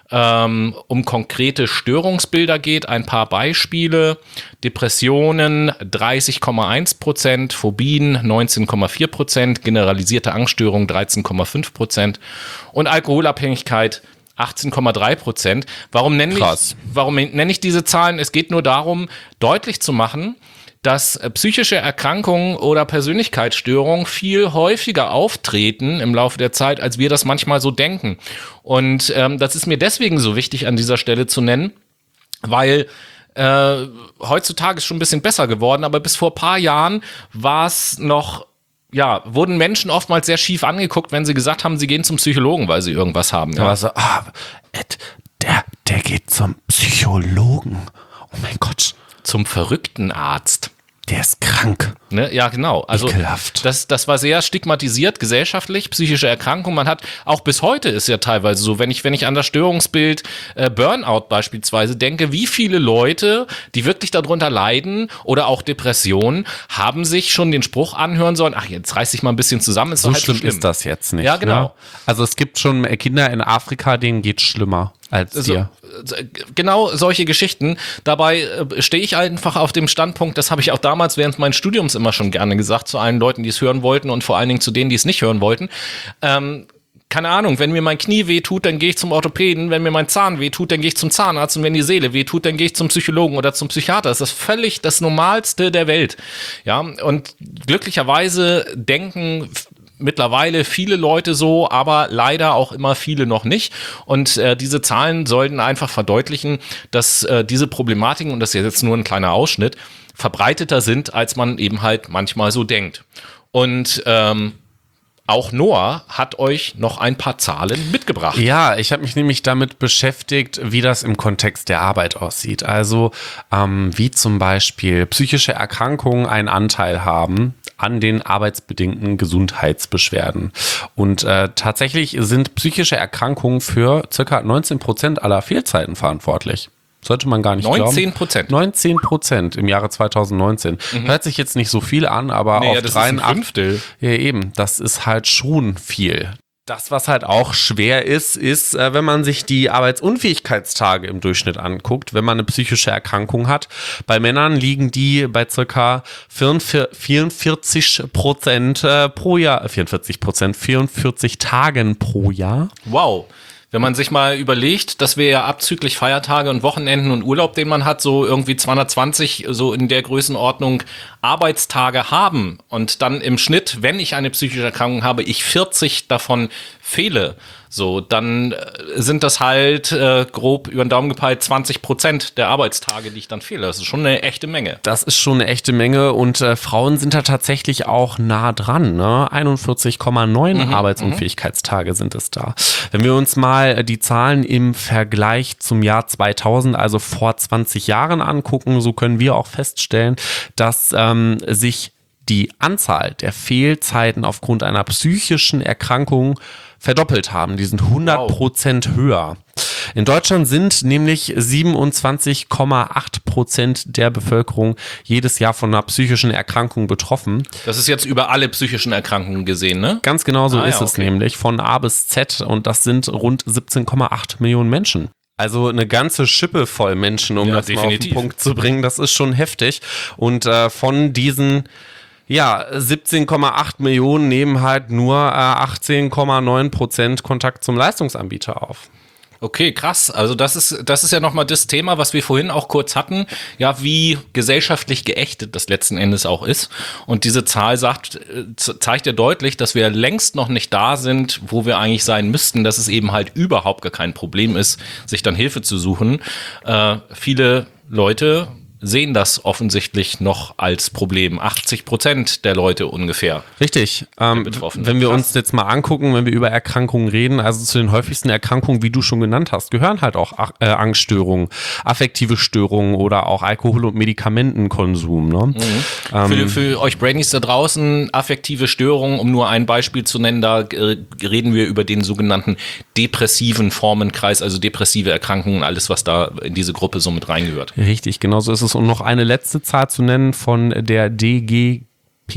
Störungsbilder geht. Ein paar Beispiele: Depressionen 30,1%, Phobien 19,4%, generalisierte Angststörungen 13,5% und Alkoholabhängigkeit 18,3%. Warum nenne ich diese Zahlen? Es geht nur darum, deutlich zu machen, dass psychische Erkrankungen oder Persönlichkeitsstörungen viel häufiger auftreten im Laufe der Zeit, als wir das manchmal so denken. Und das ist mir deswegen so wichtig an dieser Stelle zu nennen, weil heutzutage ist schon ein bisschen besser geworden, aber bis vor ein paar Jahren war es noch, wurden Menschen oftmals sehr schief angeguckt, wenn sie gesagt haben, sie gehen zum Psychologen, weil sie irgendwas haben. Ja. Aber so, Ed, der geht zum Psychologen. Oh mein Gott. Zum verrückten Arzt. Der ist krank. Ne? Ja, genau. Also Ekelhaft. das war sehr stigmatisiert gesellschaftlich, psychische Erkrankung. Man hat, auch bis heute ist ja teilweise so, wenn ich an das Störungsbild Burnout beispielsweise denke, wie viele Leute, die wirklich darunter leiden oder auch Depressionen, haben sich schon den Spruch anhören sollen, ach, jetzt reiß dich mal ein bisschen zusammen, ist So doch halt schlimm ist das jetzt nicht. Ja, genau. Ne? Also es gibt schon Kinder in Afrika, denen geht's schlimmer als dir. Genau solche Geschichten. Dabei stehe ich einfach auf dem Standpunkt, das habe ich auch damals während meines Studiums immer schon gerne gesagt, zu allen Leuten, die es hören wollten und vor allen Dingen zu denen, die es nicht hören wollten. Keine Ahnung, wenn mir mein Knie wehtut, dann gehe ich zum Orthopäden, wenn mir mein Zahn wehtut, dann gehe ich zum Zahnarzt und wenn die Seele wehtut, dann gehe ich zum Psychologen oder zum Psychiater. Das ist völlig das Normalste der Welt. Ja, und glücklicherweise denken mittlerweile viele Leute so, aber leider auch immer viele noch nicht. Und diese Zahlen sollten einfach verdeutlichen, dass diese Problematiken, und das ist jetzt nur ein kleiner Ausschnitt, verbreiteter sind, als man eben halt manchmal so denkt. Und auch Noah hat euch noch ein paar Zahlen mitgebracht. Ja, ich habe mich nämlich damit beschäftigt, wie das im Kontext der Arbeit aussieht. Also wie zum Beispiel psychische Erkrankungen einen Anteil haben an den arbeitsbedingten Gesundheitsbeschwerden. Und tatsächlich sind psychische Erkrankungen für ca. 19% aller Fehlzeiten verantwortlich. Sollte man gar nicht 19%. glauben. 19% im Jahre 2019. Hört sich jetzt nicht so viel an, aber Nee, auf ja, das ist ein 83. Fünftel. Ja, eben. Das ist halt schon viel. Das, was halt auch schwer ist, wenn man sich die Arbeitsunfähigkeitstage im Durchschnitt anguckt, wenn man eine psychische Erkrankung hat. Bei Männern liegen die bei circa 44% pro Jahr, 44 Tagen pro Jahr. Wow. Wenn man sich mal überlegt, dass wir ja abzüglich Feiertage und Wochenenden und Urlaub, den man hat, so irgendwie 220, so in der Größenordnung Arbeitstage haben und dann im Schnitt, wenn ich eine psychische Erkrankung habe, ich 40 davon fehle, so, dann sind das halt grob über den Daumen gepeilt 20% der Arbeitstage, die ich dann fehle. Das ist schon eine echte Menge. Das ist schon eine echte Menge und Frauen sind da tatsächlich auch nah dran, ne? 41,9 Arbeitsunfähigkeitstage sind es da. Wenn wir uns mal die Zahlen im Vergleich zum Jahr 2000, also vor 20 Jahren angucken, so können wir auch feststellen, dass sich die Anzahl der Fehlzeiten aufgrund einer psychischen Erkrankung verdoppelt haben. Die sind 100% höher. In Deutschland sind nämlich 27,8% der Bevölkerung jedes Jahr von einer psychischen Erkrankung betroffen. Das ist jetzt über alle psychischen Erkrankungen gesehen, ne? Ganz genau so ist es okay. nämlich, von A bis Z, und das sind rund 17,8 Millionen Menschen. Also eine ganze Schippe voll Menschen, um das mal auf den Punkt zu bringen. Das ist schon heftig. Und von diesen 17,8 Millionen nehmen halt nur 18,9% Kontakt zum Leistungsanbieter auf. Okay, krass. Also das ist ja nochmal das Thema, was wir vorhin auch kurz hatten, ja, wie gesellschaftlich geächtet das letzten Endes auch ist. Und diese Zahl zeigt ja deutlich, dass wir längst noch nicht da sind, wo wir eigentlich sein müssten, dass es eben halt überhaupt gar kein Problem ist, sich dann Hilfe zu suchen. Viele Leute sehen das offensichtlich noch als Problem. 80% der Leute ungefähr. Richtig. Betroffen. Wenn wir uns jetzt mal angucken, wenn wir über Erkrankungen reden, also zu den häufigsten Erkrankungen, wie du schon genannt hast, gehören halt auch Angststörungen, affektive Störungen oder auch Alkohol- und Medikamentenkonsum. Ne? Für euch Brainies da draußen, affektive Störungen, um nur ein Beispiel zu nennen, da reden wir über den sogenannten depressiven Formenkreis, also depressive Erkrankungen, alles, was da in diese Gruppe so mit reingehört. Richtig, genau so ist es. Und noch eine letzte Zahl zu nennen von der DGPPN.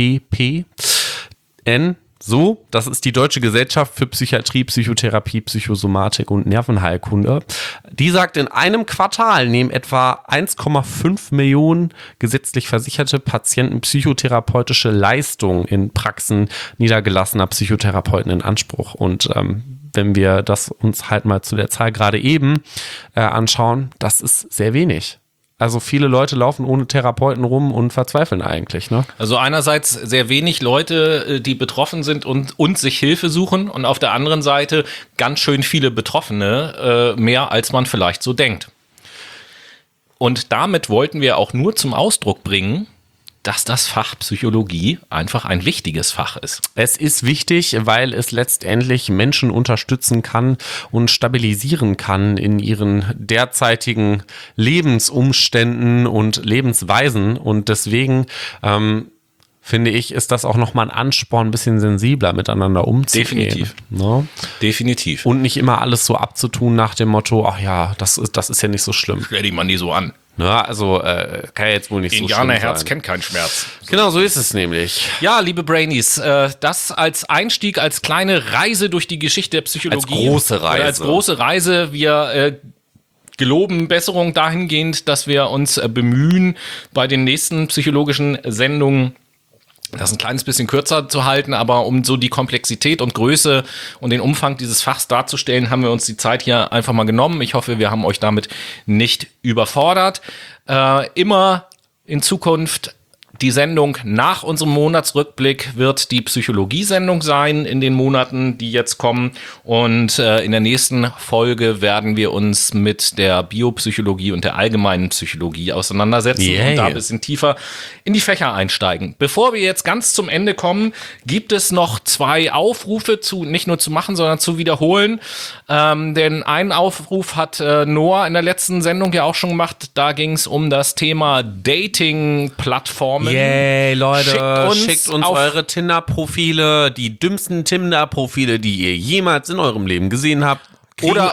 So, das ist die Deutsche Gesellschaft für Psychiatrie, Psychotherapie, Psychosomatik und Nervenheilkunde. Die sagt, in einem Quartal nehmen etwa 1,5 Millionen gesetzlich versicherte Patienten psychotherapeutische Leistungen in Praxen niedergelassener Psychotherapeuten in Anspruch. Und wenn wir das uns halt mal zu der Zahl gerade eben anschauen, das ist sehr wenig. Also viele Leute laufen ohne Therapeuten rum und verzweifeln eigentlich, ne? Also einerseits sehr wenig Leute, die betroffen sind und sich Hilfe suchen, und auf der anderen Seite ganz schön viele Betroffene, mehr als man vielleicht so denkt. Und damit wollten wir auch nur zum Ausdruck bringen, dass das Fach Psychologie einfach ein wichtiges Fach ist. Es ist wichtig, weil es letztendlich Menschen unterstützen kann und stabilisieren kann in ihren derzeitigen Lebensumständen und Lebensweisen. Und deswegen finde ich, ist das auch nochmal ein Ansporn, ein bisschen sensibler miteinander umzugehen. Definitiv. Ne? Definitiv. Und nicht immer alles so abzutun nach dem Motto, ach ja, das ist ja nicht so schlimm. Stell die man nie so an. Ja, also kann ja jetzt wohl nicht so schlimm sein. Indianerherz kennt keinen Schmerz. Genau, so ist es nämlich. Ja, liebe Brainies, das als Einstieg, als kleine Reise durch die Geschichte der Psychologie. Als große Reise. Als große Reise. Wir geloben Besserung dahingehend, dass wir uns bemühen, bei den nächsten psychologischen Sendungen das ein kleines bisschen kürzer zu halten, aber um so die Komplexität und Größe und den Umfang dieses Fachs darzustellen, haben wir uns die Zeit hier einfach mal genommen. Ich hoffe, wir haben euch damit nicht überfordert. Immer in Zukunft die Sendung nach unserem Monatsrückblick wird die Psychologie-Sendung sein in den Monaten, die jetzt kommen. Und in der nächsten Folge werden wir uns mit der Biopsychologie und der allgemeinen Psychologie auseinandersetzen und da ein bisschen tiefer in die Fächer einsteigen. Bevor wir jetzt ganz zum Ende kommen, gibt es noch 2 Aufrufe nicht nur zu machen, sondern zu wiederholen. Denn einen Aufruf hat Noah in der letzten Sendung ja auch schon gemacht. Da ging es um das Thema Dating-Plattformen. Yay, Leute, schickt uns eure Tinder-Profile, die dümmsten Tinder-Profile, die ihr jemals in eurem Leben gesehen habt. Oder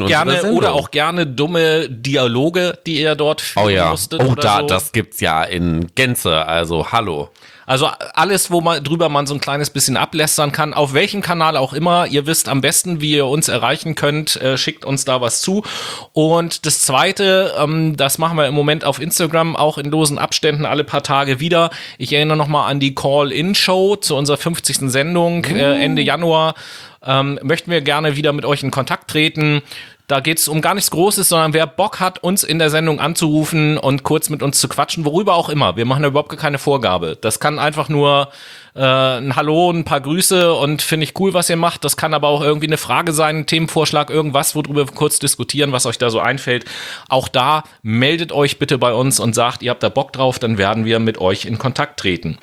auch gerne dumme Dialoge, die ihr dort führen musstet. Oh, das gibt's ja in Gänze, also hallo. Also alles, drüber man so ein kleines bisschen ablästern kann, auf welchem Kanal auch immer. Ihr wisst am besten, wie ihr uns erreichen könnt. Schickt uns da was zu. Und das Zweite, das machen wir im Moment auf Instagram, auch in losen Abständen alle paar Tage wieder. Ich erinnere nochmal an die Call-In-Show zu unserer 50. Sendung Ende Januar. Möchten wir gerne wieder mit euch in Kontakt treten. Da geht es um gar nichts Großes, sondern wer Bock hat, uns in der Sendung anzurufen und kurz mit uns zu quatschen, worüber auch immer. Wir machen da überhaupt keine Vorgabe. Das kann einfach nur ein Hallo, ein paar Grüße und finde ich cool, was ihr macht. Das kann aber auch irgendwie eine Frage sein, ein Themenvorschlag, irgendwas, worüber wir kurz diskutieren, was euch da so einfällt. Auch da meldet euch bitte bei uns und sagt, ihr habt da Bock drauf, dann werden wir mit euch in Kontakt treten.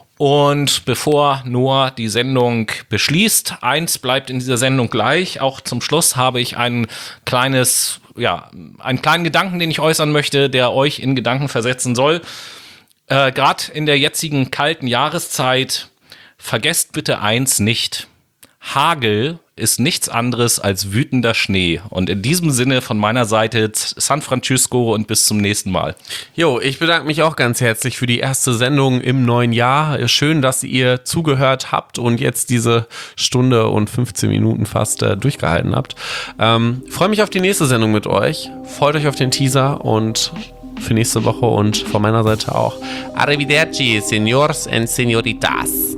Und bevor Noah die Sendung beschließt, eins bleibt in dieser Sendung gleich. Auch zum Schluss habe ich einen kleinen Gedanken, den ich äußern möchte, der euch in Gedanken versetzen soll. Gerade in der jetzigen kalten Jahreszeit, vergesst bitte eins nicht. Hagel ist nichts anderes als wütender Schnee. Und in diesem Sinne von meiner Seite San Francisco und bis zum nächsten Mal. Jo, ich bedanke mich auch ganz herzlich für die erste Sendung im neuen Jahr. Schön, dass ihr zugehört habt und jetzt diese Stunde und 15 Minuten fast durchgehalten habt. Freue mich auf die nächste Sendung mit euch. Freut euch auf den Teaser und für nächste Woche und von meiner Seite auch. Arrivederci, Senors and Senoritas.